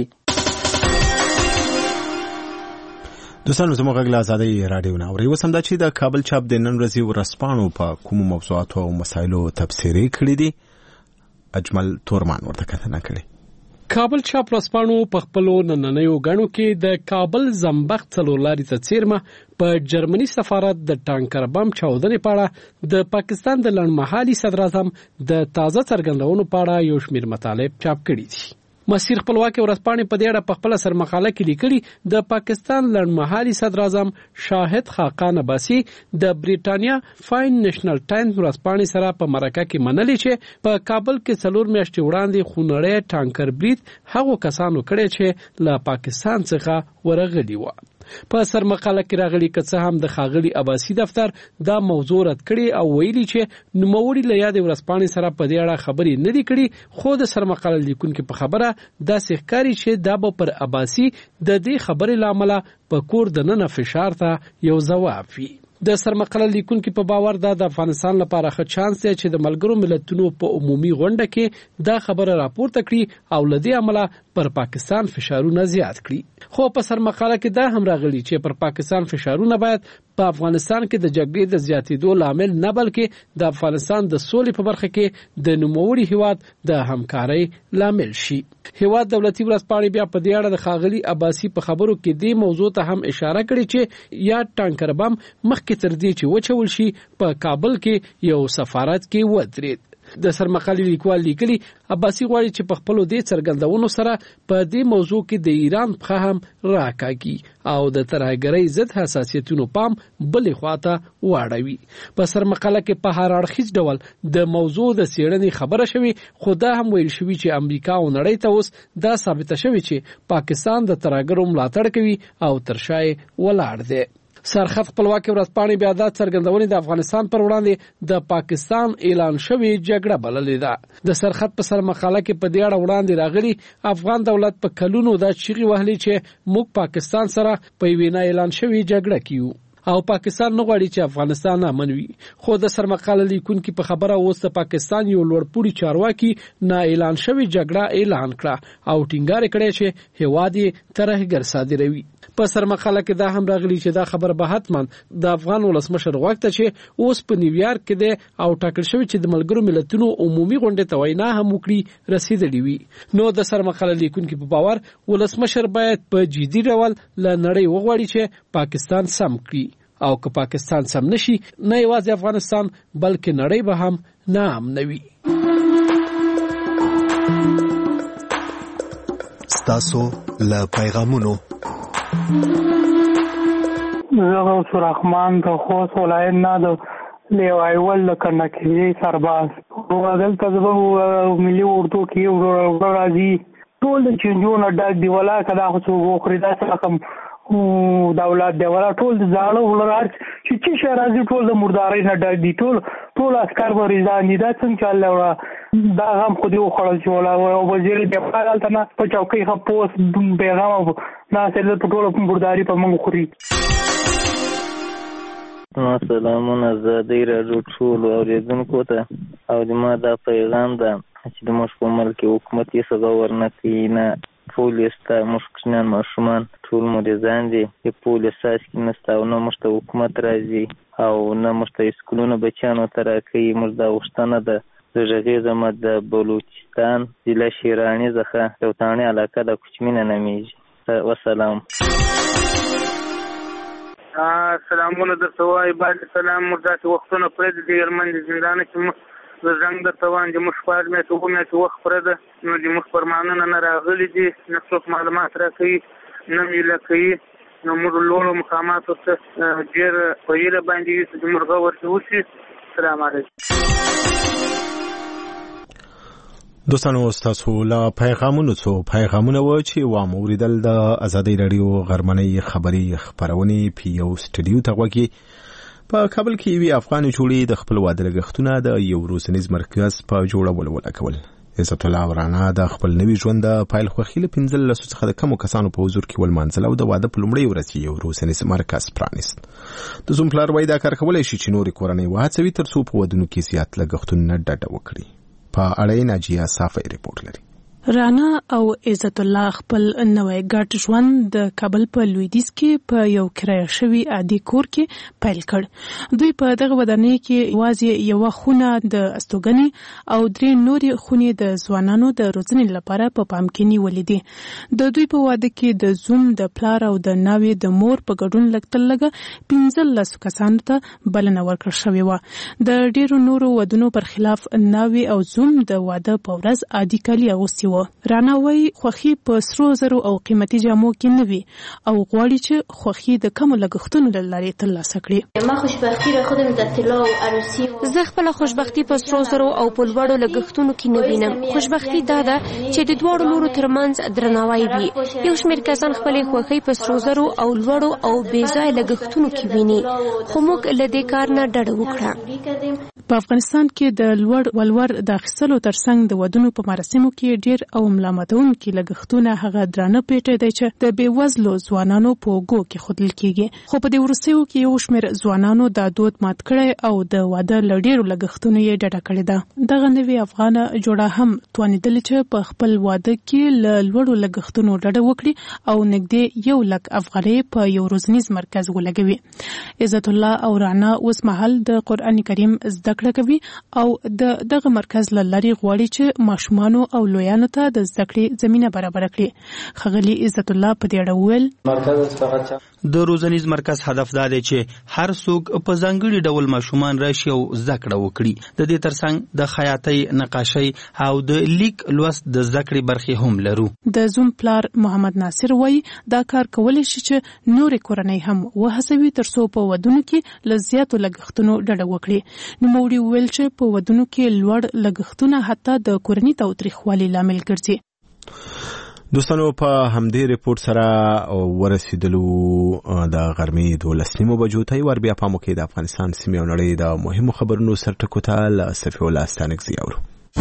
دوستانو زموږ غږ له ازادۍ راډیو نه اورئ. اوس همدا چې د کابل چاپ د نن ورځې ورځپاڼو په کومو موضوعاتو او مسایلو تبصرې کړي دي، اجمل تورمان ورته کتنه کړې. کابل چاپ ورځپاڼو په خپلو نننیو غاڼو کې د کابل زمبخت څلورلارې ته څیرمه په جرمني سفارت د ټانکر بم چاودنې په اړه د پاکستان د لنډمهالي صدر اعظم د تازه څرګندونو په اړه یو شمېر مطالب چاپ کړي دي. مسیر خپلواکي ورځپاڼې په دې اړه په خپله سرمقاله کې لیکلي د پاکستان لنډمهالي صدر اعظم شاهد خاقان عباسي د بریټانیا فاین نېشنل ټایمز ورځپاڼې سره په مرکه کې منلي چې په کابل کې څلور میاشتې وړاندې خونړی ټانکر برید هغو کسانو کړی چې له پاکستان څخه ورغلي وو. په سرمقاله کې راغلي که څه هم د ښاغلي عباسي دفتر دا موضوع رد کړي او ویلي چې نوموړي له یادې ورځپاڼې سره په دې اړه خبرې نه دي کړي، خو د سرمقاله لیکونکي په خبره داسې ښکاري چې دا به پر عباسي د دې خبرې له امله په کور دننه فشار ته یو ځواب وي. د سرمقاله لیکونکي په باور دا د افغانستان لپاره ښه چانس دی چې د ملګرو ملتونو په عمومي غونډه کې دا خبره راپورته کړي او له دې امله پر پاکستان فشارونه زیات کړي. خو په سرمقاله کې دا هم راغلي چې پر پاکستان فشارونه باید په افغانستان کې د جګړې د زیاتېدو لامل نه بلکې د افغانستان د سولې په برخه کې د نوموړي هیواد د همکارۍ لامل شي. هیواد دولتي ورځپاڼې بیا په دې اړه د ښاغلي عباسي په خبرو کې دې موضوع ته هم اشاره کړې چې یا ټانکر بم مخکې تر دې چې وچول شي په کابل کې یو سفارت کې ودرېد. د سرمقالې لیکوال لیکلي عباسي غواړي چې په خپلو دې څرګندونو سره په دې موضوع کې د ایران پښه هم راکاږي او د ترهګرۍ ضد حساسیتونو پام بلې خواته واړوي. په سرمقاله کې په هر اړخیز ډول د موضوع د څېړنې خبره شوې، خو دا هم ویل شوي چې امریکا او نړۍ ته اوس دا ثابته شوې چې پاکستان د ترهګرو ملاتړ کوي او تر شا یې ولاړ دی. سرخط خپلواکي ورځپاڼې بیا دا څرګندونې د افغانستان پر وړاندې د پاکستان اعلان شوې جګړه بللې ده. د سرخط په سرمقاله کې په دې اړه وړاندې راغلي افغان دولت په کلونو دا چیغې وهلې چې موږ پاکستان سره په یوې نه اعلان شوې جګړه کې یو او پاکستان نه غواړي چې افغانستان امن وي. خو د سرمقاله لیکونکي په خبره اوس د پاکستان یو لوړپوړي چارواکي نه اعلان شوې جګړه اعلان کړه او ټینګار کړی چې هیواد یې ترهګر صادروي. په سرمقاله کې دا هم راغلي چې دا خبر به حتمان د افغان ولسمشر غوږ ته چې اوس په نیویارک کې دی او ټاکل شوی چې د ملګرو ملتونو عمومي غونډې ته وینا هم وکړي رسیدلی وي. نو د سرمقاله لیکونکي په باور ولسمشر باید په جدي ډول له نړۍ وغواړي چې پاکستان سم کړي او که پاکستان سم نشي نه یوازې افغانستان بلکې نړۍ به هم ناامنه وي. ستاسو له پیغامونو زه غوث الرحمن د خوست ولایت نه د لیوایول د کنډکي سرباز دلته زموږ ملي اردو کې راځي ټول د چنجونه ډک دی ولا کدا خو وخوري دا څه رقم دولت دی ولا ټول د زاړه ولر چې چې شرازي ټول د مرداري نه ډک دي ټول ټول عسكر ورزان دي دا څنګه چل دا هم خو دی خوړل چې ولا او وزیر د پالته نه په چوکۍ خپوس پیغام نه سره په ټول مرداري په موږ خوري. سلامونه زه راډیو ټول اوریدونکو ته او د ما دا پیغام ده چې د موږ په ملک حکومت یې څه ورنه کوي نه پولیس ته موږ کوچنیان ماشومان ټول مریضان دي چې پولیس څاڅکي نشته او نه موږ ته حکومت راځي او نه موږ ته سکولونه بچیانو ته راکوي. موږ دا غوښتنه ده د غږیزه مه د بلوچستان ضلع شیراني څخه یو تاڼې علاقه د کوچمینه نومیږي. وسلام. سلامونه درته وایي باید سلام موږ داسې وختونه پرې د ډېرمن د زندانه کې موږ زه زنګ درته وایم چې موږ شپږ میاشتې اووه میاشتې وخت پوره ده نو د موږ فرمانونه نه راغلي دي نه څوک معلومات راکوي نه میله کوي نو موږ لوړو مقاماتو ته ډېر په هیله باندې یو چې موږ غور چې وشي. السلام علیکم. دوستانو ستاسو له پیغامونو څو پیغامونه و چې وام اوریدل د ازادي رادیو غرمنۍ خبري خبرونه پی یو سټډیو ته وګي. په کابل کې وی افغان جوړي د خپل واده لګښتونه د یو روزنیز مرکز په جوړولو ولکول. عزت الله ورانا د خپل نوي ژوند د پایل خوخیله پنځل لسو څخه د کمو کسانو په حضور کې ولمانځل او د واده په لومړی ورځ یو روزنیز مرکز پرانیست. د زوم پلار وای دا کار کولای شي چې نوري کورنۍ وهڅوي تر څو په ودونو کې زیات لګښتونه ډډه وکړي. په اړه ناجیه صافی ریپورت لري. رانا او عزت الله خپل نوې ګډ ژوند د کابل په لویدیځ کې په یو کرایه شوی عادي کور کې پیل کړ. دوی په دغه ودانۍ کې یوازې یو خونه د استوګنې او درې نورې خونې د ځوانانو د روزنې لپاره په پام کې نیولې دي. د دوی په واده کې د زوم د پلار او د ناوې د مور په ګډون لګتل لګه پنځلس کسانو ته بلنه ورکړل شوې وه. د ډیرو نورو ودونو پر خلاف ناوې او زوم د واده په ورځ عادي کالي اغوستي. رانا وای خوخي په سرو زرو او قیمتي جامو کې نه وي او غواړي چې خوخي د کم لګښتونو لارې ترلاسه کړي. ما خوشبختی را خودم در طلا او عروسی زه خپل خوشبختی په سرو زرو او په لوړو لګښتونو کې نه وینم. خوشبختی دا ده چې د دوړو لورو ترمنځ درناوی وي. یو شمېر کسان خپل خوخي په سرو زرو او لوړو او بې ځای لګښتونو کې ویني خو موږ له دې کار نه ډډه وکړه. په افغانستان کې د لوړ ولور د اخیستلو ترڅنګ د ودونو په مراسمو کې ډېر او ملامتونکي لګښتونه هغه درانه پیټه دی چې د بیوزلو ځوانانو په اوږو کې ښودل کیږي. خو په دې وروستیو کې یو شمېر ځوانانو دا دود مات کړی او د واده له ډېرو لګښتونو یې ډډه کړې ده. دغه نوې افغانه جوړه هم توانېدلې چې په خپل واده کې له لوړو لګښتونو ډډه وکړي او نږدې یو لک افغانۍ په یو روزنیز مرکز ولګوي. عزت الله او رانا اوس مهال د قرآن کریم زده کړه کوي او د دغه مرکز له لارې غواړي چې ماشومانو او لویانو ته د زده کړې زمینه برابر کړي. ښاغلي عزت الله په دې اړه وویل د روزنیز مرکز هدف دا دی چې هر څوک په ځانګړي ډول ماشومان راشي او زده کړه وکړي. د دې ترڅنګ د خیاطۍ، نقاشۍ او د لیک لوست د زده کړې برخې هم لرو. د زوم پلار محمد ناصر وایي دا کار کولی شي چې نورې کورنۍ هم وهڅوي ترڅو په ودونو کې له زیاتو لګښتونو ډډه وکړي. نوموړي وویل چې په ودونو کې لوړ لګښتونه حتی د کورنۍ تاوتریخوالي لامل ګرځي. دوستانو په همدې ریپورت سره ورسېدلو د غرمې دولس نیمو بجو ته ور بیا په موکې د افغانستان سیمې او نړۍ د مهمو خبرونو سرټکو ته له صفي الله ستانکزي اورو.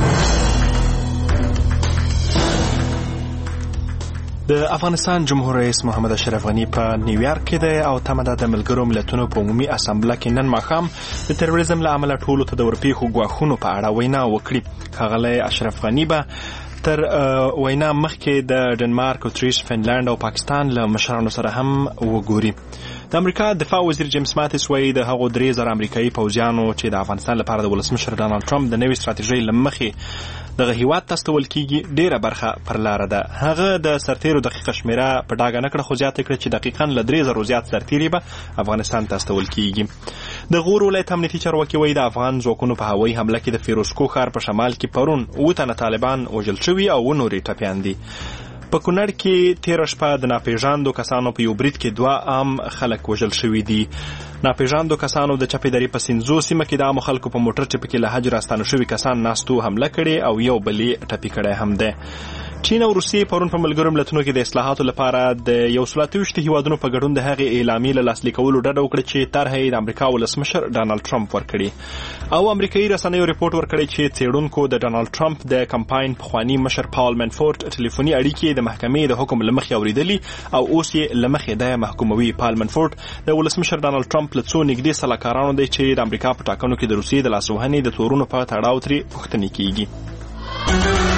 د افغانستان جمهور رئیس محمد اشرف غنی په نیویارک کې دی او تمه ده د ملګرو ملتونو په عمومي اسامبله کې نن ماښام د تروریزم له امله ټولو ته د ورپېښو ګواښونو په اړه وینا وکړي. ښاغلی اشرف غنی به تر وینا مخکې د ډنمارک، اتریش، فنلند او پاکستان له مشرانو سره هم وګوري. د امریکا دفاع وزیر جیمز ماتیس وایي د هغو درې زره امریکایي پوځیانو چې د افغانستان لپاره د ولسمشر ډانلډ ټرمپ د نوې ستراتیژۍ له مخې دغه هیواد ته استول کیږي ډیره برخه پر لاره ده. هغه د سرتیرو دقیقه شمیره په ډاګه نه کړه خو زیاته کړه چې دقیقاً له درې زرو زیات سرتیري به افغانستان ته استول کیږي. د غور ولایت امنیتي چارواکي وایي د افغان ځواکونو په هوایي حمله کې د فیروزکوه ښار په شمال کې پرون اووه تنه طالبان وژل شوي او اووه نور یې ټپیان دي. په کونړ کې تېره شپه د ناپېژاندو کسانو په یو برید کې دوه عام خلک وژل شوي دي. ناپېژاندو کسانو د چپې درې په سینځو سیمه کې د عامو خلکو په موټر چې پکې له حج راستانه شوي کسان ناستو حمله کړې او یو بل یې ټپي کړی هم دی. چین او روسیې پرون په ملګرو ملتونو کې د اصلاحاتو لپاره د یو سل اته ویشت هیوادونو په ګډون د هغې اعلامیې له لاسلیک کولو ډډه وکړه چې طرحه یې د امریکا ولسمشر ډانلډ ټرمپ ورکړي. او امریکایي رسنیو ریپورټ ورکړی چې څېړونکو د ډانلډ ټرمپ د کمپاین پخواني مشر پاول منفورټ ټلیفوني اړیکې د محکمې د حکم له مخې اورېدلي او اوس یې له مخې دی محکوموي. پاول منفورټ د ولسمشر ډانلډ ټرمپ له څو نږدې سلاکارانو دی چې د امریکا په ټاکنو کې د روسیې د لاسوهنې د تورونو په تړاو ترې پوښتنې کیږي.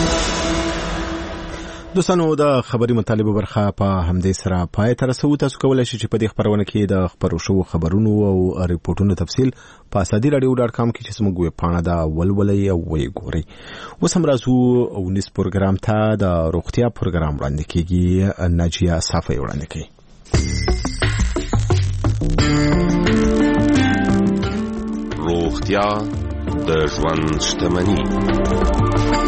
دوستانو د خبري مطالبه برخه په همدې سره پای ته رسو. تاسو کولای شئ چې په دې خبرونه کې د خبرو شوو خبرونو او ریپورتونو تفصیل په اسادي رادیو ډاټ کام کې چې زموږ ویب پاڼه دا ولولئ او وګورئ. اوس هم راځو اونیس پروګرام ته. د روغتیا پروګرام وړاندې کیږي. ناجیه صافی وړاندې کوي. روغتیا د ژوند شتمني.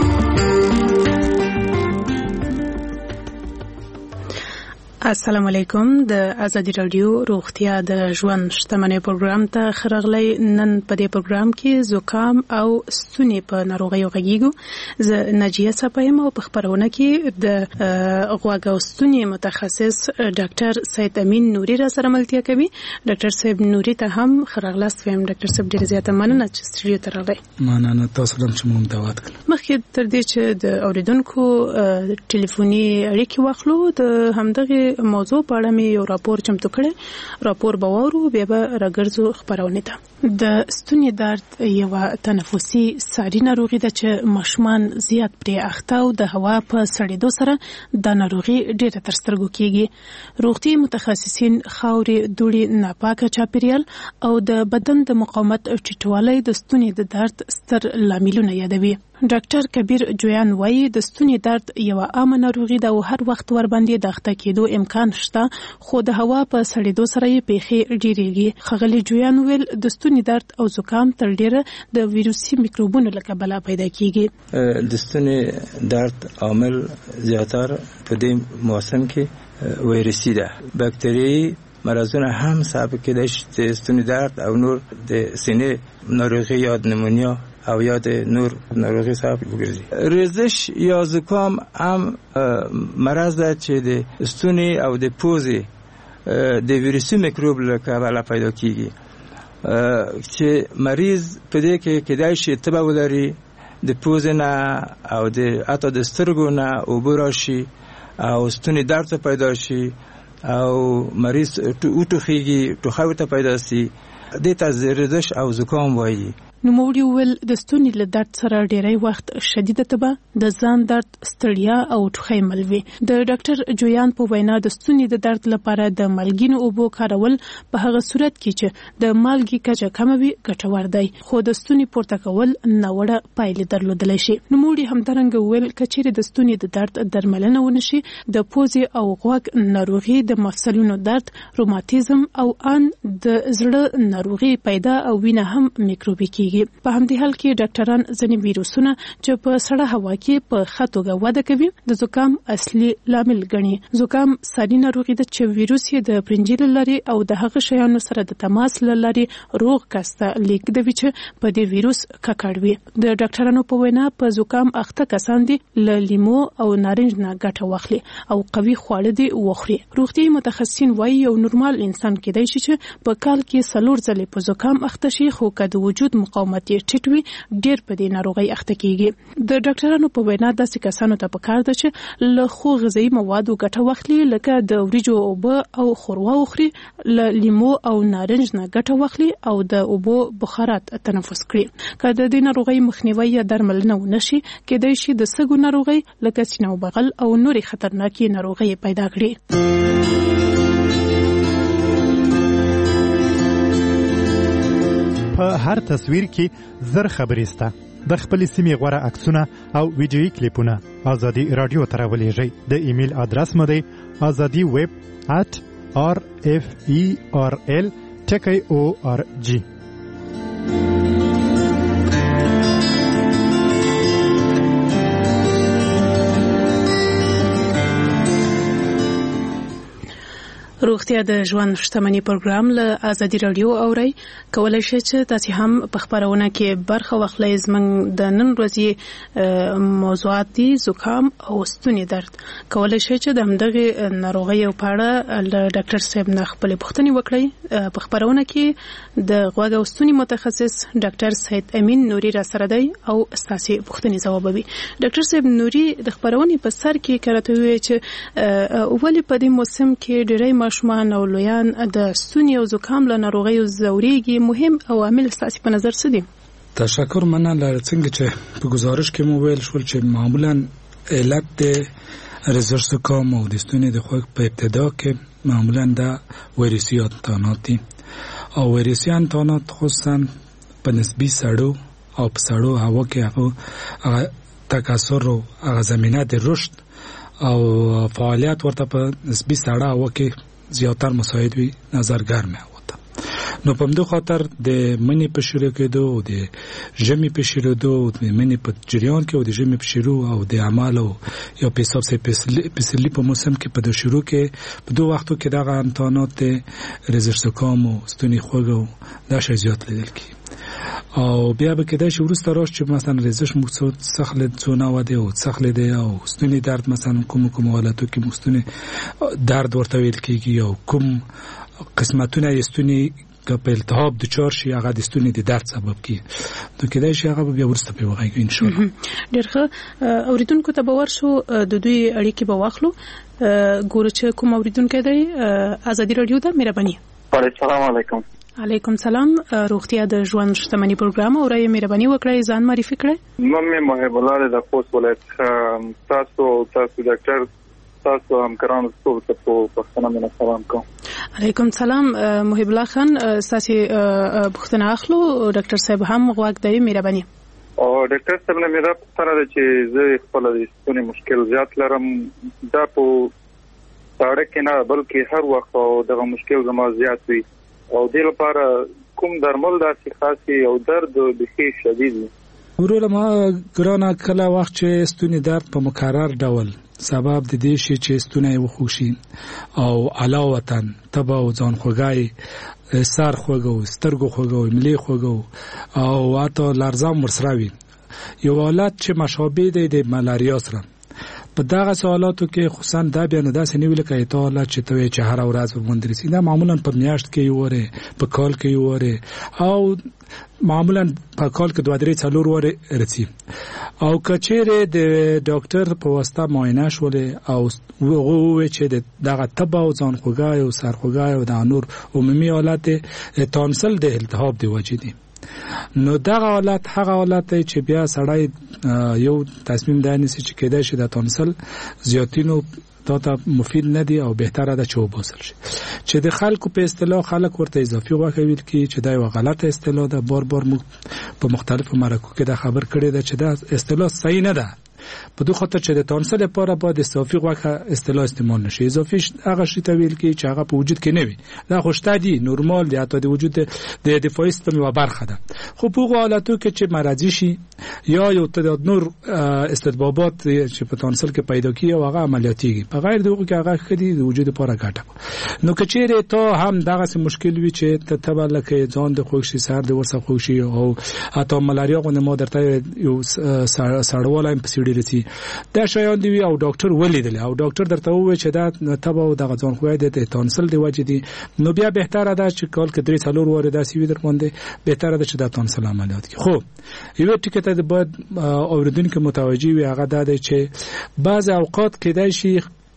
السلام علیکم. د ازادي رادیو روغتیا د ژوند شتمنۍ پروګرام ته خرغلی. نن په دې پروګرام کې زکام او ستوني په ناروغیو غږیږو. زه ناجیه صفایم او په خبرونه کې د غوږ او ستوني متخصص ډاکټر سید امین نوري را سره ملتیا کوي. ډاکټر سید نوري ته هم خرغلاست ویم. ډاکټر سید ډیره زیاته مننه چې سټډیو ته راغلی. مننه تاسو هم چې موږ دعوت کړل. مخکې تر دې چې د اوریدونکو ټلیفوني اړیکې واخلو د همدغه موضوع په اړه مې یو راپور چمتو کړی. راپور به واورو بیا به راګرځو خبرونه ته. د ستوني درد یو تنفسي ساري ناروغي ده چې ماشومان زیات پرې اخته او د هوا په سړېدو سره د ناروغي ډېره تر سترګو کېږي. روغتي متخصصین خاورې دوړې ناپاکه چاپیریال او د بدن د مقاومت ټیټوالی د ستوني د درد ستر لاملونه یادوي. ډاکټر کبیر جویان وایي د ستوني درد یو عامه ناروغي ده او هر وخت ور باندې د اخته کېدو امکان شته خو د هوا په سړېدو سره یې پیښې ډېرېږي. ښاغلي جویان ویل د ستوني درد او زکام تر ډېره د ویروسي میکروبونو له کبله پیدا کېږي. د ستوني درد عامل زیاتره په دې موسم کې ویروسي ده. باکتریایي مرضونه هم سبب کېدای شي چې ستوني درد او نور د سینې ناروغي یا نمونیا او یا د نور ناروغي سبب وګرځي. ریزش یا زکام هم مرض ده چې د ستوني او د پوزې د ویروسي میکروب له کبله پیدا کیږي چې مریض په دې کې کېدای شي تبه ولري د پوزې نه او د حتی د سترګو نه اوبه راشي او ستوني درد پیدا شي او مریض وټوخیږي، ټوخی ورته پیدا شي، دې ته رزش او زکام وایي. نوموړي وویل د ستوني له درد سره ډیری وخت شدیده تبه، د ځان درد، ستړیا او ټوخی مل وي. د ډاکټر جویان په وینا د ستوني د درد لپاره د مالګینو اوبو کارول په هغه صورت کې چې د مالګې کچه کمه وي ګټور دی، خو د ستوني پورته کول ناوړه پایلې درلودلی شي. نوموړي همدارنګه وویل که چیرې د ستوني د درد درملنه ونشي، د پوزې او غوږ ناروغي، د مفصلونو درد، روماتیزم او ان د زړه ناروغي پیدا او وینه هم میکروبي کیږي. په همدې حال کې ډاکټران ځینې ویروسونه چې په سړه هوا کې په ښه توګه وده کوي د زکام اصلي لامل ګڼي. زکام ساري ناروغي ده چې ویروس یې د پرنجي له لارې او د هغه شیانو سره د تماس له لارې روغ کس ته لیږدوي چې په دې ویروس ککړ وي. د ډاکټرانو په وینا په زکام اخته کسان دي له لیمو او نارنج نه ګټه واخلي او قوي خواړه دي وخوري. روغتیايي متخصصین وایي یو نورمال انسان کېدای شي چې په کال کې څلور ځلې په زکام اخته شي، خو که د وجود مقاومت یې ټیټ وي ډېر په دې ناروغۍ اخته کیږي. د ډاکټرانو په وینا داسې کسانو ته پکار ده چې له ښو غذایي موادو ګټه واخلي، لکه د وریجو اوبه او خوروا وخوري، له لیمو او نارنج نه ګټه واخلي او د اوبو بخارات تنفس کړي. که د دې ناروغۍ مخنیوي یا درملنه ونشي، کېدای شي د سږو ناروغۍ لکه سینه او بغل او نورې خطرناکې ناروغۍ پیدا کړي. په هر تصویر کې زر خبرې سته. د خپل سیمې غوره عکسونه او ویډیويي کلیپونه ازادي رادیو ته راولېږئ. د ایمیل ادرس مو دی azadi web at r f e r l ټکی او ار جی. روغتیا د ژوند شتمنۍ پروګرام له ازادي رادیو اوري. کولای شئ چې تاسو هم په خبرونه کې برخه واخلئ. زموږ د نن ورځې موضوعات دي زکام او ستوني درد. کولای شئ چې د همدغه ناروغیو په اړه له ډاکټر صاحب نه خپل پوښتنې وکړئ. په خبرونه کې د غوږ او ستوني متخصص ډاکټر سید امین نوري را سره دی او ستاسو پوښتنې ځوابوي. ډاکټر صاحب نوري د خبرونې په سر کې کراته وی چې ولې په دې موسم کې ډېری ماشومان او لویان د ستوني او زکام له ناروغیو ځوريږي، مهم عوامل ستاسو په نظر څه دي؟ تشکر مننه. څنګه چې په گزارش کې مو ویل شول چې معمولا علت د رزش زکام او د ستوني د خوږ په ابتدا کې معمولا د ویروسي انتانات دي او ویروسي انتانات خصوصا په نسبی سړو او په سړو هوا کې هغه تکثر او هغه زمینه د رشد او فعالیت ورته په نسبی سړه هوا کې زیاتر مساعد وي، نظر ګرمه وته. نو په دې خاطر د منی په شروع کېدو او د ژمي په شروع کېدو او د منی په جریان کې او د ژمي په شروع او د اعمال او یا په حساب سه پسلی په موسم کې په شروع کې په دوه وختو کې دغه انتانات د رزش زکام او ستوني خوږ دا شی زیات لیدل کی او بیا به کېدای شي وروسته راشي چې مثلا رزش مقصود سخل څونه وده او سخل دی او ستوني درد مثلا کوم کوم حالاتو کې مستونی درد ورته ویل کېږي او کوم قسمتونه یې ستوني په التهاب د چار شي هغه د ستوني د درد سبب کیږي. نو کېدای شي هغه بیا ورسته په وغږی ان شاء الله. ډېر ښه. اوریدونکو ته به ورشو د دوی اړیکې به واخلو. ګوره چې کوم اوریدونکو دی ازادي رادیو ته مهرباني. السلام علیکم. علیکم سلام. روغتیا د ژوند شتمنۍ پروګرام او راي مهرباني وکړئ ځان معرفي کړئ. مې محب الله د خوست ولایت تاسو تاسو ډاکټر تاسو همکارانو ته په پښتنه مې سلام کوم. علیکم سلام. محب الله خان تاسو پښتنه اخلو ډاکټر صاحب هم غواګ دی مهرباني. او ډاکټر صاحب نه مې دا پوښتنه ده چې زه خپل د ستوني مشکل زیات لرم، دا په ساړه کې نه بلکې هر وخت او دغه مشکل زما زیات وي او دې لپاره کوم درمل داسې خاصي او درد بخي شدید وي. ورور ما ګرانه کله وخت چې ستوني درد په مکرر ډول سبب د دې شي چې ستونی وخوشي او علاوه تبه او ځان خوږای سر خوږو سترګو خوږو ملي خوږو او حتی لرزه مرسراوي. یو حالت چې مشابه دی د ملاریا سره په دغه سوالاتو کې خصوصا دا بیا نه داسې نیول کوي ته الله چې ته چې هر ورځ ومندري دا معمولا په میاشت کې وره په کال کې وره او معمولا په کال کې دوه درې څلور وره رسي او کچېره د ډاکټر په واسطه معاینه شولې او وګورئ چې دغه تب او ځان خوګای او سر خوګای او د نور عمومي حالت تونسل د التهاب دی وجدي نو دغه حالت هغه حالت چې بیا سړی یو تصمیم دی نسی چې کېدای شي د تونسل زیاتینو دا ته مفید نه دی او بهتره ده چې وباسل شي چې د خلکو په اصطلاح خلک ورته اضافي غوښه ویل کی چې دا یو غلطه اصطلاح ده بار بار په مختلفو مرکو کې دا خبر کړی ده چې دا اصطلاح صحیح نه ده په دوه خاطر چې د تونسل لپاره باید اضافي غوښه اصطلاح استعمال نشي اضافي هغه شی ته ویل کی چې هغه په وجود کې نه وي دا خوشته دي نورمال دی حتی د وجود د دفاعي سیستم یو برخه ده خو په حالاتو کې چې مرضی شي یا یو تعداد نور استدبابات چې په تونسل کې پیدا کیږي او هغه عملیاتي په غیر دغه کې هغه خدي د وجود لپاره ګټه نو کچېره ته هم دغه مشکل وي چې ته تبه لکه ځان د خوښ شي سر د ورسه خوښ شي او حتی ملاریا غو نه مو درته یو سړواله په سیډي رسي دا شایان دی او ډاکټر ولیدل او ډاکټر درته وویل چې دا تبه او دغه ځان خوای د تونسل دی وجه دي نو بیا بهتره ده چې کال کې درې څلور وره داسې وي در باندې بهتره ده چې د تونسل عملیات کې خو یو ټکی ته باید اوریدونکو متوجي وي هغه ده چې بعض اوقات کېدای شي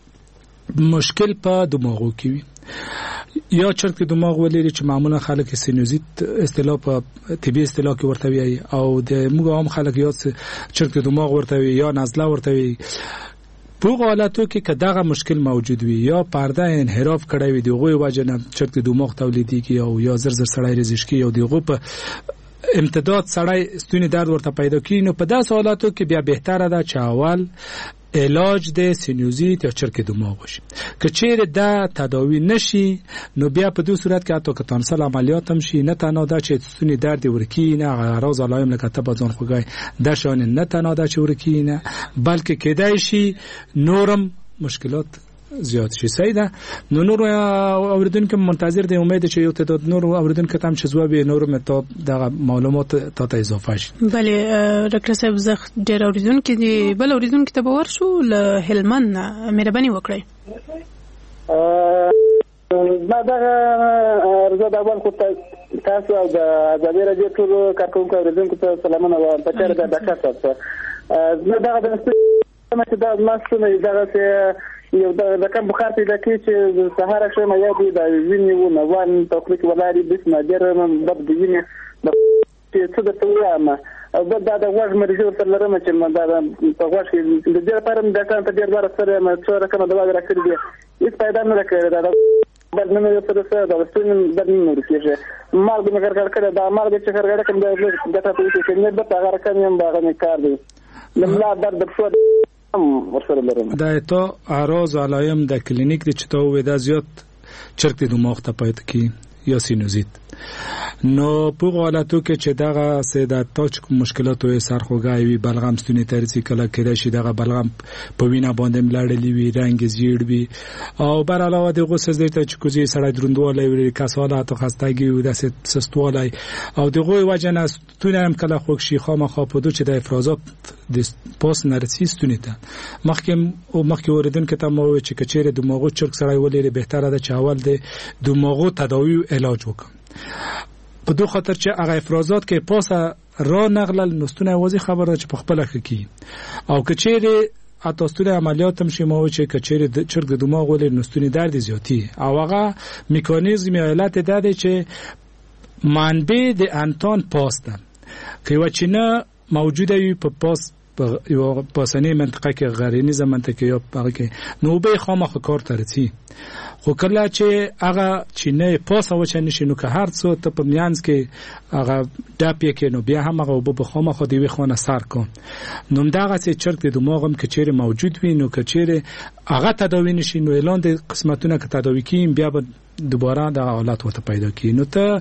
مشکل په دماغو کې وي یا چرت دماغ ولري چې معمولا خلک سینوزیت اصطلاح په طبي اصطلاح کې ورته وي او د موږ هم خلک یا چرت دماغ ورته وي یا نزله ورته وي په حالاتو کې که دغه مشکل موجود وي یا پرده انحراف کړی وي دغه وجه نه چرت دماغ تولیدي کی او یا زر زر سړی رزش کی او دغه په امتداد سړی ستونی درد ورته پیدا کی نو په داسې حالاتو کې بیا بهتره ده چې اول علاج د سینوزیت یا چرک دماغ وشي که چیرې دا تداوی نشي نو بیا په دې صورت کې حتی که تونسل عملیات هم شي نه تنها ده چې ستونی درد ورکی نه اعراض علایم لکه تب ځان خوګای د شان نه تنها ده چې ورکی نه بلکې کېدای شي نورم مشکلات زیات شي سیده نو نور اوریدونکو منتظر دی امید چې یو تعداد نور اوریدونکو تام چې زواب نور متاب دغه معلومات تا ته اضافه شي بله ډاکټر صاحب زه ډیر اوریدونکو دی بل اوریدونکو ته باور شو له هلمن مهرباني وکړئ ما دغه ارزه د اول خو تاسو او د ازادي راډیو ټول کارکونکو اوریدونکو ته سلامونه وایم په چیرې د ډاکټر صاحب زه دغه د چې دا ماسونه دغه یو د کم بخار پیدا کی چې سهار شمه یا دی د ویني و نه وان توکلیک ولاري بس ما ډېر بد دی ویني چې څه د توامه او دا د واژ مریض سره لرم چې ما دا په واژ کې د ډېر پرم د کان ته ډېر بار سره ما څو رقم دوا راکړي دي هیڅ پیدا نه راکړي دا بل نه یو څه سره دا ستون بل نه ورکیږي مال به کار کړه دا مال به چې کار کوم دا د تاسو چې نه به هغه رقم یم باغ نه کار دی لملا درد شو دا ته اعراض علایم د کلینیک د چتو و د زیات چرک د دماغ ته پات کی یا سینوزیت نو په حالاتو کې چې دغه ساده تاچ مشکلات او سرخوګای وي بلغم ستونی ترسي کله کېدای شي دغه بلغم په وینا باندې ملاړلی وي رنگ زیړ وي او بر علاوه د غوسه زیته چې کوزي سړی دروندواله وي کسالات او خستګي او د سستواله او دغه وجه نه ستونی هم کله خوښ شي خامخا په دوه چې د افرازات د پوس نرسي ستونی ته مخکې او مخکې اوریدن کې ته مو چې کچېره دماغو چرک سړی ولري بهتره ده چې اول د دماغو تداوی علاج وکړي په دوه خاطر چې هغه افرازات کې پاسه را نغلل نستونه وځي خبره چې په خپل کې او کچېره اتاستونه عملیات هم شي مو چې کچېره د چرګ د دماغ ولې نستونه درد زیاتی او هغه میکانیزم علت ده چې منبع د انتان پاسته که وچنه موجوده وي په پاس په یو پاسنی منطقه کې غرینیزه منطقه یا په کې نو به خامخ کار ترسي خو کله چې هغه چې نه پاسه وچنه شنو که هر څو ته په میانس کې هغه ډاپی کې نو بیا هم هغه وب خامخ دی وی خونه سر کو نو دغه چې چرته د دماغم کې چیرې موجود وي نو که چیرې هغه تداوی نشي نو اعلان د قسمتونه که تداوی کیم بیا به دوباره د حالات ورته پیدا کی نو ته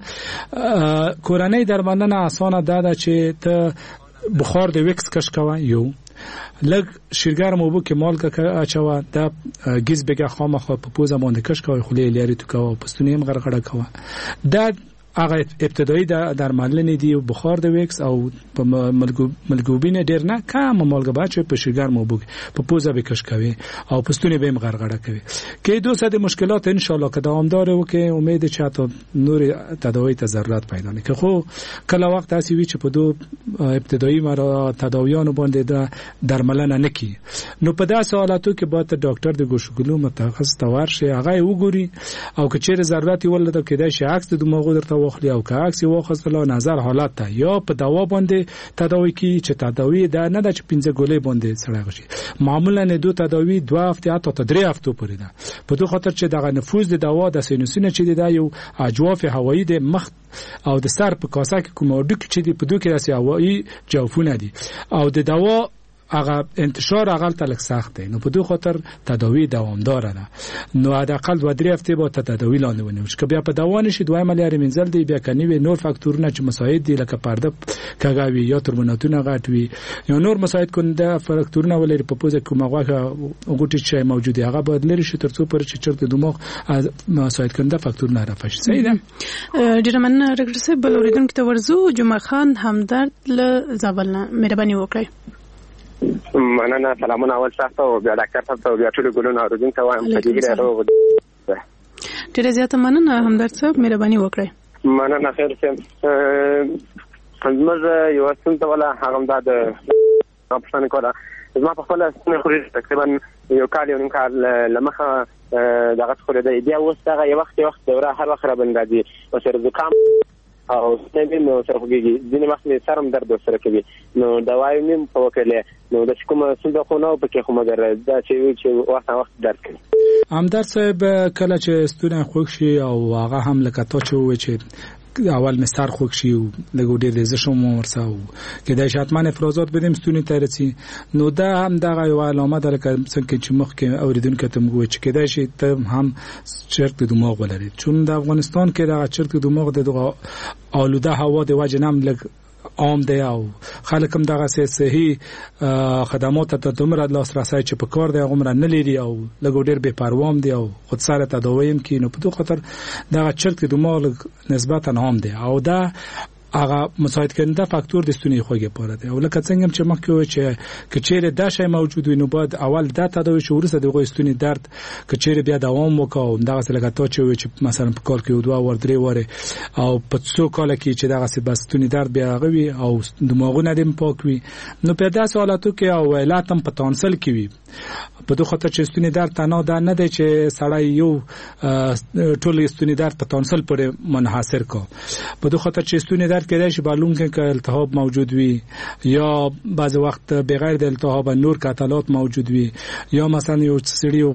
کورنۍ درملنه اسانه ده چې ته بخار د وکس کش کوه یو لګ شیرګر مو بو کې مال کا اچوا دا گیز بګه خامخ په پوزه باندې کش کوي خولې لري تو کوه پستونی هم غرغړه کوه دا هغه ابتدایي درملنې دي بخار د ویکس او په ملګوبین ډیر نه کم مالګه باچ په شګر موبوګ په پوزه به کش کوي او پستونه به مغرغړه کوي کې دوه د مشکلات ان شاء الله که دوامدار و که امید چې تا نور تداوی ته ضرورت پیدا نه که خو کله وخت اسی وی چې په دو ابتدایي مرا تداویانو باندې درملنه نکي نو په داسې حالاتو کې باید ډاکټر د ګوشګلو متخصص تور شي هغه وګوري او که چیرې ضرورت ولته کېدای شي عکس د دماغ درته واخلي او که عکس واخلو نظر حالت ته یا په دوا باندې تداوی کی چې تداوی دا نه د پنځه ګولې باندې سړی غشي معمولا نه دوه تداوی دوه هفته حتی درې هفته پورې ده په دوه خاطر چې دغه نفوذ د دوا د سینوسینه چې دا یو اجواف هوایی د مخ او د سر په کاسه کې کوم ډک چې په دوه کې داسې هوایی جوفونه دي او د دوا هغه انتشار هغه تلک سخت دی نو په دوه خاطر تداوی دوامدار ده نو حداقل دوه درې هفته به تداوی لاندې ونیول شي که بیا په دوا نشي دوه عملیات منزل دی بیا کني وي نور فاکتورونه چې مساعد دي لکه پرده کاغاوي یا ترموناتونه غټوي یا نور مساعد کنده فاکتورونه ولري په پوزه کومه غوښه وګټي چې موجود هغه باید لري شي ترڅو پر چې چرته دماغ مساعد کنده فاکتورونه رافش صحیح ده ډیر مننه ډاکټر صاحب بل اوریدونکو ته ورزو جمعه خان همدرد له زابلنا مهرباني وکړئ مننه سلامونه اول تاسو او بیا ډاکټر صاحب ته بیا ټول ګلونه اوریدونکو ته وایم چې دې روغ ډیره زیاته مننه همدرد صاحب مهرباني وکړئ مننه خیر شه زموږ یو څنګه ولا هغه د اپشن کوله زما په خپل سن خوري تقریبا یو کال یو نیم کال لمخه دغه خوري د بیا اوس دغه یو وخت وخت دوره هر وخت را بندادي او سر زکام او ستنې نو سره خوږي ځینې وخت مې سرم درد سره کوي نو دوايي مې په وکړلې نو د کومه څه خو نه پکې خو مګر دا چې چې وخت وخت درد کوي همدرد صاحب کله چې ستونه خوښ شي او هغه هم لکه تا چې و چې اول می سر خوښ شي او لګو ډېر لزه شوم ورساو کې د شاتمان افرازات بدیم ستونی ترسي نو دا هم دغه یو علامه ده لکه څنګه چې مخ کې اوریدونکو ته موږ چې کېدای شي ته هم چرته دماغ ولري چون د افغانستان کې دغه چرته دماغ د دغه آلوده هوا د وجه نام لګ عام دی او خلک هم دغه صحي خدمات ته دومره لاسرسي چې په کار دی هغه نه لري او لګو ډېر بے پروام دی او خود سره تداویم کې نو په دوه خاطر دغه چرته دماغ نسبتا عام دی او دا هغه مساعد کنده فاکتور د ستوني خوږه پاره دی او لکه څنګه چې مخکې و چې کچېره دا شی موجود وي نو بعد اول دا تداوی شروع سره د ستوني درد کچېره بیا دوام وکاو دا څه لکه تا چې مثلا په کال کې دوه ور درې وره او په څو کال کې چې دا څه بس ستوني درد بیا غوي او دماغونه دیم پاک وي نو په داسې حالاتو کې او علتم په تونسل کې وي په دوه خاطر چې ستوني درد تنها دا نه دی چې سړی یو ټول ستوني درد په تونسل پورې منحصر کو په دوه خاطر چې ستوني درد کېدای شي بالون کې التهاب موجود وي یا بعض وخت بغیر د التهاب نور کتلات موجود وي یا مثلا یو سړی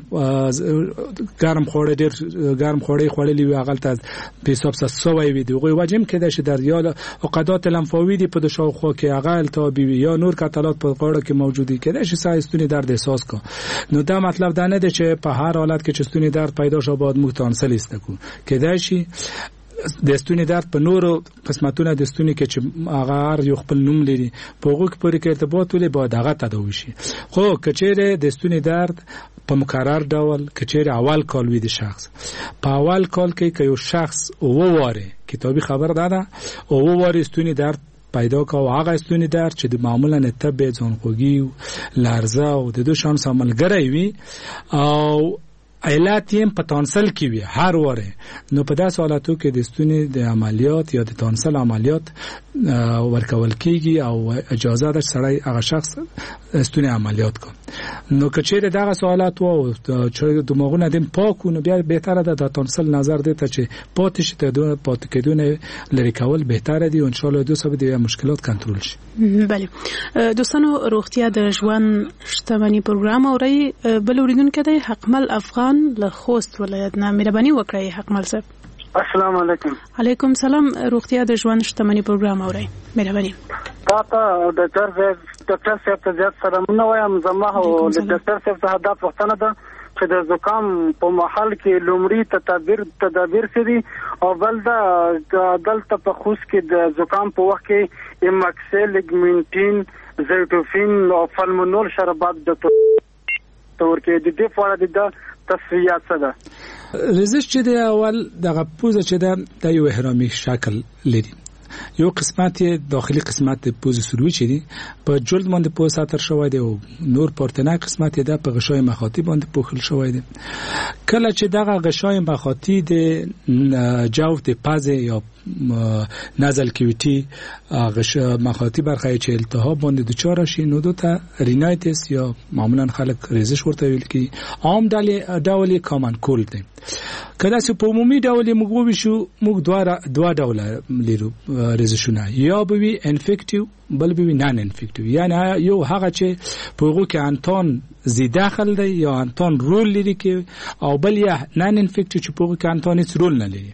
ګرم خوړې ډېر ګرم خوړې خوړلې وي هغه ته په حساب سوي وي دغه وجم کېدای شي در یا عقدات لمفاوي دي په شاوخوا کې هغه التهاب وي یا نور کتلات په غوړه کې موجودي کېدای شي سای ستوني درد احساس کو نو دا مطلب دا نه دی چې په هر حالت کې چې ستوني درد پیدا شوه باید موږ تونسل استکو کېدای شي د ستوني درد په نورو قسمتونو د ستوني کې چې هغه هر یو خپل نوم لري په هغه کې پورې کې ارتباط ولې باید هغه تداوي شي خو کچېره د ستوني درد په مکرر ډول کچېره اول کال وي د شخص په اول کال کې یو شخص وواره کتابي خبر داده او وواره ستوني درد پیدا کا او هغه ستوني درد چې د معمولا تبه ځانخوږي لرزه او د دوه شان سملګری وي او علت یې په تونسل کې وي هر وره نو په داسې حالاتو کې د ستوني د عملیات یا د تونسل عملیات ورکول کیږي او اجازه ده سړی هغه شخص ستوني عملیات کو نو کچېره دغه سوالات وو چې دماغونه دیم پاکونه بیا بهتره ده د تونسل نظر ده چې پاتې شي ته دوه پاتې کېدونه لري کول بهتره دي او ان شاء الله دوه سبب د مشکلات کنټرول شي بله دوستانو روغتیا د ژوند شتمنۍ پروګرام اوري بل اوریدونکو ته حقمل افغان له خوست ولایت نه مهرباني وکړئ حقمل صاحب السلام علیکم علیکم سلام روغتیا د ژوند شتمنۍ پروګرام اوري مهرباني تاسو ډاکټر صاحب ډاکټر صاحب ته زیات سلامونه وایم زما او ډاکټر صاحب ته هدف وختنه ده چې د زکام په محل کې لومړی تدابیر تدابیر سړي او بل دا دلته په خوست کې د زکام په وخت کې ایماکسل اګمنټین زیټوفین او فلمونول شربات د تور کې د دې په اړه د تصفیات څه ده رزش چې د اول دغه پوزه چې د یو اهرامي شکل لري. یو قسمت داخلي قسمت پوز سروي چې دی په جلد باندې پوز ساتر شوی دی او نور پورتنی قسمت دی په غشای مخاطی باندې پوښل شوی دی. کله چې دغه غشای مخاطی د جوف د پاز یا نزل کیویتی غش مخاطی برخه چې التهاب باندې دچار شي نو دوته رینایتس یا معمولا خلک ریزش ورته ویل کی عام ډول ډول کامن کولد دی. کله چې په عمومي ډول موږ وشو موږ دوه دوه ډول لرو ریزشونه، یا به وي انفیکټیو بل به وي نان انفیکټیو. یعنی یو هغه چې په هغه کې انتون زی داخل دی یا انتون رول لري کې او بل یا نان انفیکټیو چې په هغه کې انتون هیڅ رول نه لري.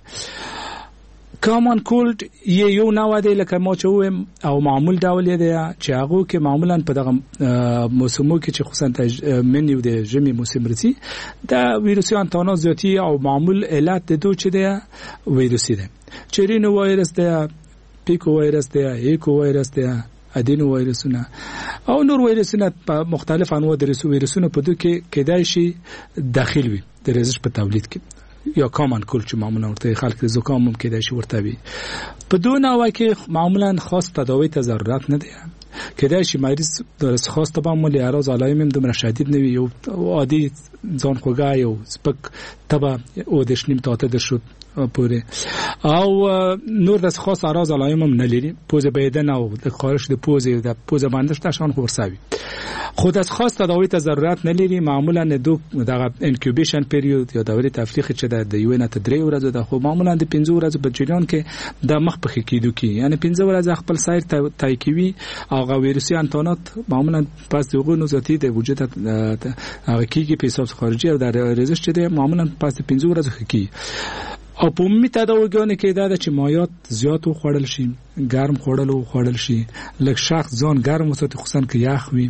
کامن کولد یې یو نوع دی لکه ما چې وایم او معمول ډول دی چې هغه کې معمولا په دغه موسمو کې چې خصوصا منیو د ژمي موسم رسي د ویروسي انتونات زیاتی او معمول علت د دوه چې دی ویروسي دی. چرینو وایرس دی، پیکو وایرس دی، ایکو وایرس دی، ادینو وایرسونه او نور وایرسونه په مختلف انواع د ویروسونو په دوه کې کېدای شي داخل وي د ریزش په تولید کې یا کامن کولد چې معمولا ورته خلک زکام ممکن دی شي ورته وي. په دوه نوع کې معمولا خاص تداوی ته ضرورت نه دی. کېدای شي مریض د خاص تبع مولي اعراض علایم هم دومره شدید نه وي، یو عادي ځان خوږه یو سپک تبع او د شنیم تاته در شد پوره او نور د خاص اعراض علایم هم نه لري. پوزه بدن او د خارش د پوزه د پوزه باندې تاشان خورساوي خود از خاص تداوی ته ضرورت نه لري. معمولا د دغه انکیوبیشن پیریود یا دوره تفریخ چې د یو نه تدری ورځې د خو معمولا د پنځه ورځې په جریان کې د مخ په کېدو کې یعنی پنځه ورځې خپل سایر تای کوي او ویروسي انتونات معمولا پس دغه نوزاتی د وجود هغه کیږي په حساب خارجي او د ریزش چې معمولا پس پنځه ورځې کې او په می تداویګانو کې دا چې مایات زیات خوړل شي، ګرم خوړل او خوړل شي، لکه شخص ځان ګرم وساتي خصوصا کې یخ وي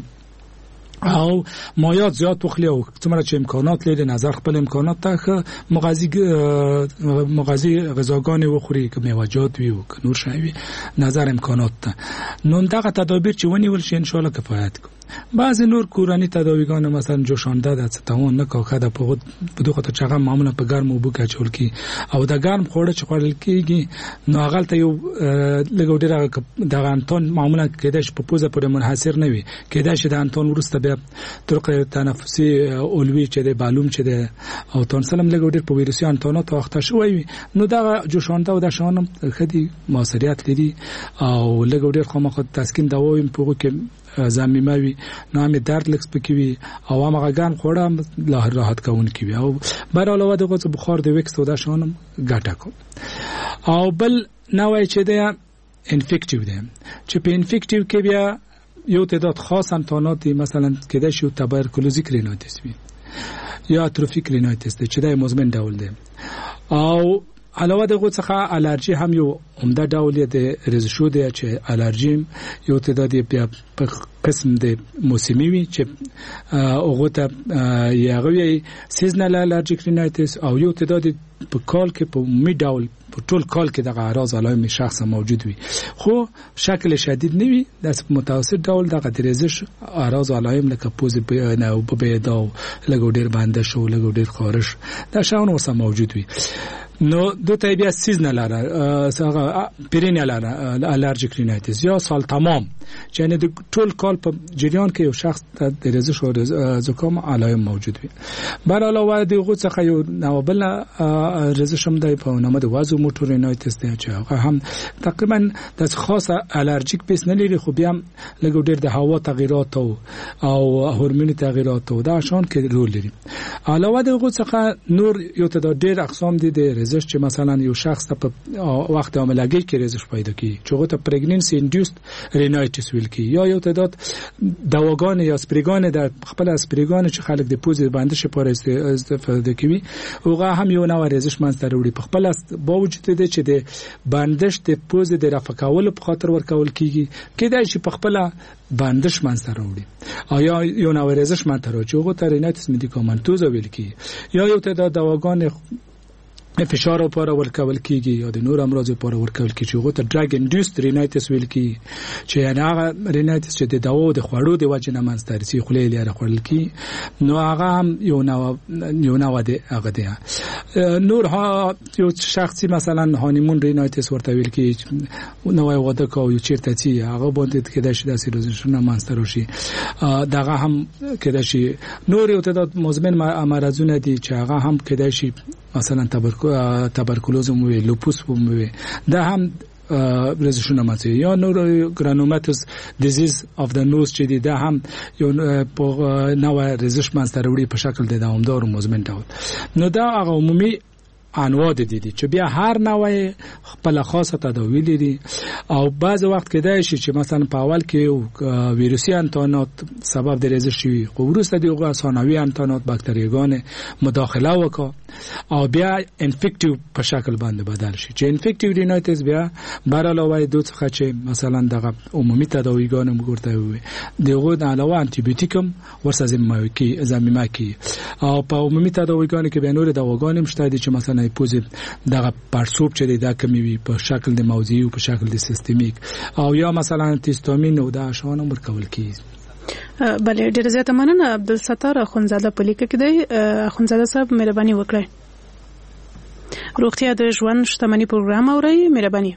او مایات زیات وخلی او څومره چې امکانات لري نظر خپل امکانات ته مغذی مغذی غذاګانې وخوري که میوه‌جات وي او نور شی وي نظر امکانات ته نو دغه تدابیر چې ونیول شي ان شاء الله کفایت کوي. بعض نور کورانی تداویګان مثلا جوشانده د ستون نه کاکه د په دغه ته چغه معمولا په ګرم وبو کې چول کی او د ګرم خوړه چې خوړل کیږي نو هغه ته یو لګو ډیره د انتون معمولا کېدای شي په پوزه پورې منحصر نه وي، کېدای شي د انتون ورسته بیا طرق تنفسي اولوي چې د بالوم چې د او تونسلم لګو ډیر په ویروسي انتونات واخته شوی نو دا جوشانده او د شانم خدي موثریت لري او لګو ډیر خامخ تسکین دواویم په کې زميموي نو هم درد لکس پکوي او هغه ګان خوړه له راحت کوون کی او بر علاوه دغه بخار د وکس تو دا شانم ګټه کو او بل نوای چې د انفیکټیو دی چې په انفیکټیو کې بیا یو تعداد خاص انتونات مثلا کېدای شي تبرکلوزیک رینایتس وي یا اتروفیک رینایتس چې د مزمن ډول دی او علاوه دغه څخه الرجی هم یو عمده ډول دی ریزشو دی چې الرجی یو تعداد بیا په قسم د موسمي وي چې هغه ته یغوي سیزنل الرجیک رینایتس او یو تعداد په کال کې په می ډول په ټول کال کې دغه اعراض علایم شخص موجود وي خو شکل شدید نه وي د متوسط ډول دغه ریزش اعراض علایم لکه پوز نه او په بيداو لګو ډیر باندې شو لګو ډیر خارش دا شاون وسه موجود وي نو دو ته بیا سیزنل هغه پرینیال الرجیک رینایتس یا سال تمام چې نه د ټول کال په جریان کې یو شخص د ریزش او زکام علایم موجود وي. بر علاوه دغه څخه یو نو بل ریزش هم د په نامه د وازو موټور رینایتس دی چې هغه هم تقریبا د خاصه الرجیک پیس نه لري خو بیا لګو ډیر د هوا تغیرات او هورموني تغیرات او دا شان کې رول لري. علاوه دغه څخه نور یو تعداد ډیر اقسام دي د ریزش چې مثلا یو شخص په وخت حاملګي کې ریزش پیدا کوي چې هغه ته پرګننسي انډیوسد رینایتس ویل کی یا یو تعداد دواګان یا سپریګان د خپل سپریګان چې خلک د پوزې باندې شپاره استفاده کوي هغه هم یو نوع ریزش منځ وروړي په خپل با وجود دي چې د باندش د پوزې د رافقاول په خاطر ورکول کیږي کېدای شي په خپل باندش منځ وروړي او یا یو نوع ریزش منځ وروړي چې هغه ته رینایتس میډیکامنتوز ویل کی یا یو تعداد دواګان فشار لپاره ورکول کیږي یا د نور امراض لپاره ورکول کیږي هغه ته ډرګ انډیوسډ رینایټس ویل کی چې یعنی هغه رینایټس چې د دواو د خوړو د وجه نه منځته راځي خولې لري خوړل کی نو هغه هم یو نو یو نو د هغه دی نور ها یو شخصي مثلا هانیمون رینایټس ورته ویل کی نو واده کو یو چیرته چی هغه باندې کېدای شي د سیروزشن منځته راشي دغه هم کېدای شي نور یو تعداد مزمن مرزونه دي چې هغه هم کېدای شي مثلا تبرکلوز مو لوپوس مو دا هم رزشونه ماته یا نور گرانوماتوس دیزیز اف د نوز چې دی دا هم یو په نوې رزش منځته وروړي په شکل د دوامدار مزمن ډول نو دا هغه عمومي انواع دي دي چې بیا هر نوې خپل خاصه تداوی لري او بعض وخت کېدای شي چې مثلا په اول کې ویروسي انتانات سبب د رزش شي خو وروسته دغه ثانوي انتانات باکتریاګان مداخله وکړي او بیا انفیکټیو په شکل باندې بدل شي چې انفیکټیو رینایټس بیا بر علاوه د څه چې مثلا دغه عمومي تداویګان موږ وي دغه د علاوه انټي بیوټیکم ورسره زموږ کې زميمه کې او په عمومي تداویګان کې به نور دواګان مشته دي چې مثلا پوزې دغه پارسوب چې دا کمی وي په شکل د موضوعي او په شکل د سیستمیک او یا مثلا تیستامین او دا شان عمر کول کیږي بله ډیر زیاته مننه عبدالستار اخونزاده په لیکه کې دی اخونزاده صاحب مهرباني وکړئ روغتیا د ژوند شتمنۍ پروګرام اورئ مهرباني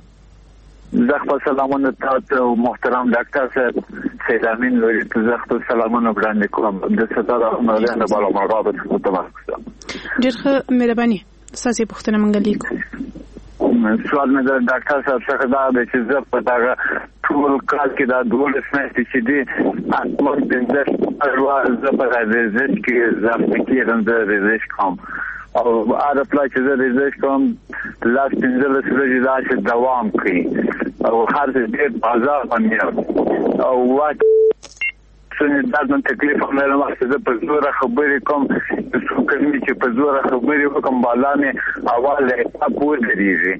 زه خپل سلامونه تاسو محترم ډاکټر صاحب سید امین لوري زه خپل سلامونه وړاندې کوم د ستاره مولانا بالا مرغاب څخه ډیر ښه مهرباني ساسي پښتنه منګلی کو سوال مې د ډاکټر صاحب څخه دا دی چې زه په دا ټول کال کې دا ډول سمستر چې دی اټمن د اروا زه په دې کې زه فکر د ریزش کوم او اړه پلا چې زه ریزش کوم لاس پنځه ورځې دا چې دوام کوي او هر څه بازار باندې او وخت څنګه دا د تکلیف هم نه واسطه زه په زوره خبرې کوم څو کلمې چې په زوره خبرې وکم بالا مې اول ته پور لري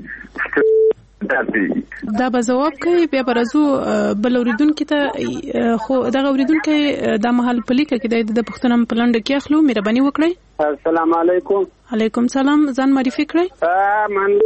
دا به جواب کوي بیا برازو بل اوریدونکو ته خو دا اوریدونکو د محل پلیکه کې د پښتنم پلانډ کې اخلو مهرباني وکړئ السلام علیکم علیکم سلام ځان معرفي کړئ من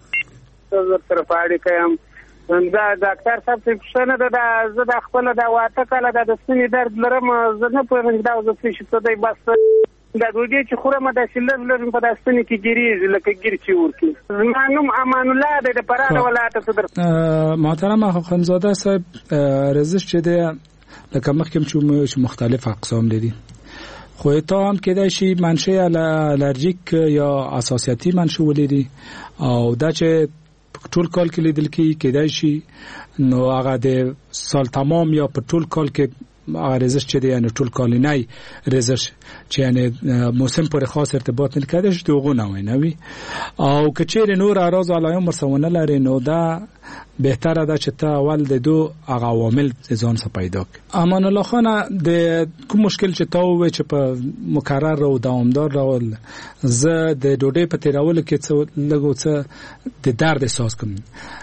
زه تر پاړې کوم دا ډاکټر صاحب څه نه دا زه د خپل دا واته کله د سپینې درد لرم زه نه پوهیږم دا زه څه څه دی بس دا ګوډې چې خورم د شلل لرم په داستاني کې ګریز لکه ګیر چې ورکی زمانوم امان الله د پراله ولایت صدر محترم خمزاده صاحب رزش چې دی لکه مخکې چې مختلف اقسام دي خو ته هم کېدای شي منشأ الرژیک یا اساسیتی منشأ ولري او دا چې ټول کال کې لیدل کېدای شي نو هغه د سال تمام یا په ټول کال کې هغه رزش چې دی یعنی ټول کالینای رزش چې یعنی موسم پر خاص ارتباط نه کېدای شي دغه نه وي او کچېر نور اراز علایم مرسونه لري نو دا بهتره ده چې ته اول د دو هغه عوامل ځان څخه پیدا کړې امان الله خان د کوم مشکل چې تا وې چې په مکرر او دوامدار راول زه د ډوډۍ په تیرول کې څه لګو څه د درد احساس کوم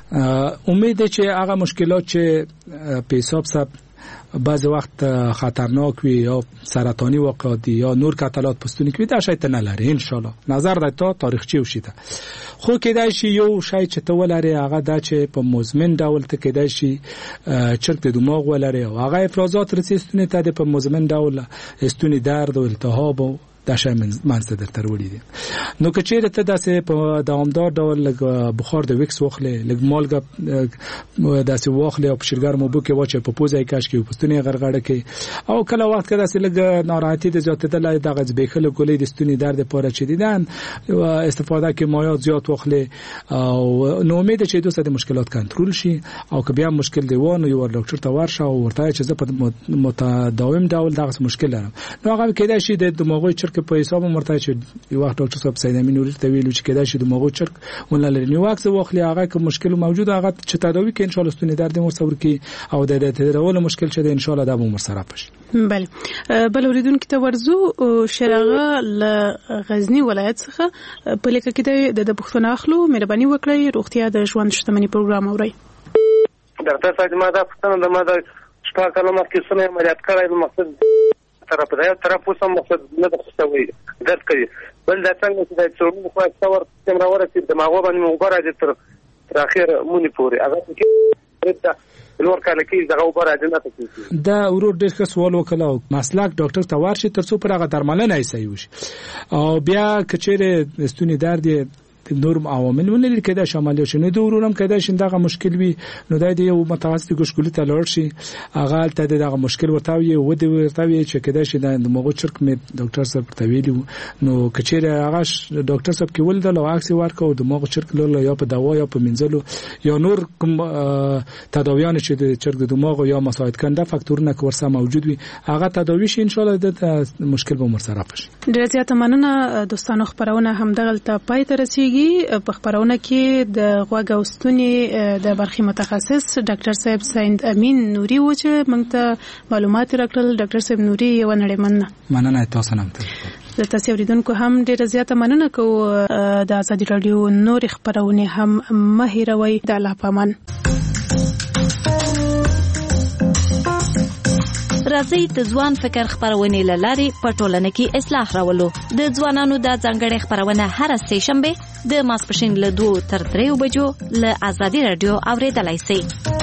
امید چې هغه مشکلات چې په حساب سب بعض وخت خطرناک وي یا سرطانی واقعات دي یا نور کتلات پستونی کوي دا شاید نه لري ان شاء الله نظر د تا تاریخچه وشيده خو کېدای شي یو شای چې ته ولري هغه دا چې په مزمن ډول ته کېدای شي چرګ د دماغ ولري او هغه افرازات رسېستونه ته په مزمن ډول استونی درد او التهاب او دا شای منځ ته تروړي دي نو کچېره ته داسې په دوامدار ډول لګ بخار د وکس واخلې لګ مالګه داسې واخلې او په شرګر مو بوکي واچې په پوزای کاش کې پستونی غرغړه کې او کله وخت کې داسې لګ ناراحتي د زیاتېدل د غزبېخله کولې د ستونی درد لپاره چې دیدن استفاده کې مایات زیات واخلې او نو امید چې دوسه د مشکلات کنټرول شي او که بیا مشکل دی وانه یو ډاکټر ته ورشه او ورته چې زه په متداوم ډول دغه مشکل لرم نو هغه کېدای شي د دماغي چرګ په حساب مرته چې یو وخت ډاکټر صاحب سید امین ورته ویلو چې کېدای شي د دماغي چرګ ولله نیو واکس واخلي هغه کوم مشکل موجود هغه چې تداوی کې ان شاء الله ستونی درد مو صبر کی او د تداول مشکل چې ان شاء الله دا به مر پشي بله بل اوریدونکو ته ورزو شرغه ل غزنی ولایت څخه په لیکه کې د پښتون اخلو مهرباني وکړئ روغتیا د ژوند شتمنۍ پروګرام اورئ ډاکټر صاحب ما دا پښتنه د ما دا شپږ کلمه کې سمې عملیات کړای نو مقصد طرف دا طرف اوس هم مقصد نه تخصوي درد کوي بل دا څنګه چې د څورو خو څور سم راورسید د ماغو باندې مو راځي تر تر اخر مونږ پورې هغه چې لور کله کې دغه وبره اجنه ته دا ورور ډېر ښه سوال وکړو مسلک ډاکټر ته ورشي ترڅو پر هغه درملنه یې صحیح وشي او بیا کچېره ستونی درد نورم عوامل ولري کدا شامل شي نو د ورورم کدا شي دغه مشکل وي نو د یو متوسط ګشګولي ته لور شي هغه ته دغه مشکل ورته وي و د ورته وي چې کدا شي د مغو چرک مې ډاکټر صاحب ته ویلو نو کچېره هغه ډاکټر صاحب کې ول د لواکسي ورکو د مغو چرک له یا په دوا یا په منځلو یا نور کوم تداویان چې د چرک د مغو یا مساعد کنده فاکتورونه کورسه موجود وي هغه تداوی شي ان شاء الله د مشکل به مرسره شي. ډیر زیات مننه دوستانو خبرونه هم دغه ته پای ته رسیږي په خبرونه کې د غوږ او ستوني د برخي متخصص ډاکټر صاحب سیند امین نوري و چې موږ ته معلومات راکړل. ډاکټر صاحب نوري یو نړۍ مننه مننه تاسو نام ته د تاسو اوریدونکو هم ډیره زیاته مننه کوو. د ازادي رادیو نور خبرونه هم مهیروي د الله پامان. راځي د ځوان فکر خبرونه لاري په ټولنه کې اصلاح راولو. د ځوانانو د ځانګړي خبرونه هر سه شنبه د ماسپښین له دوه تر درې بجو له ازادي رادیو اوریدلای شئ.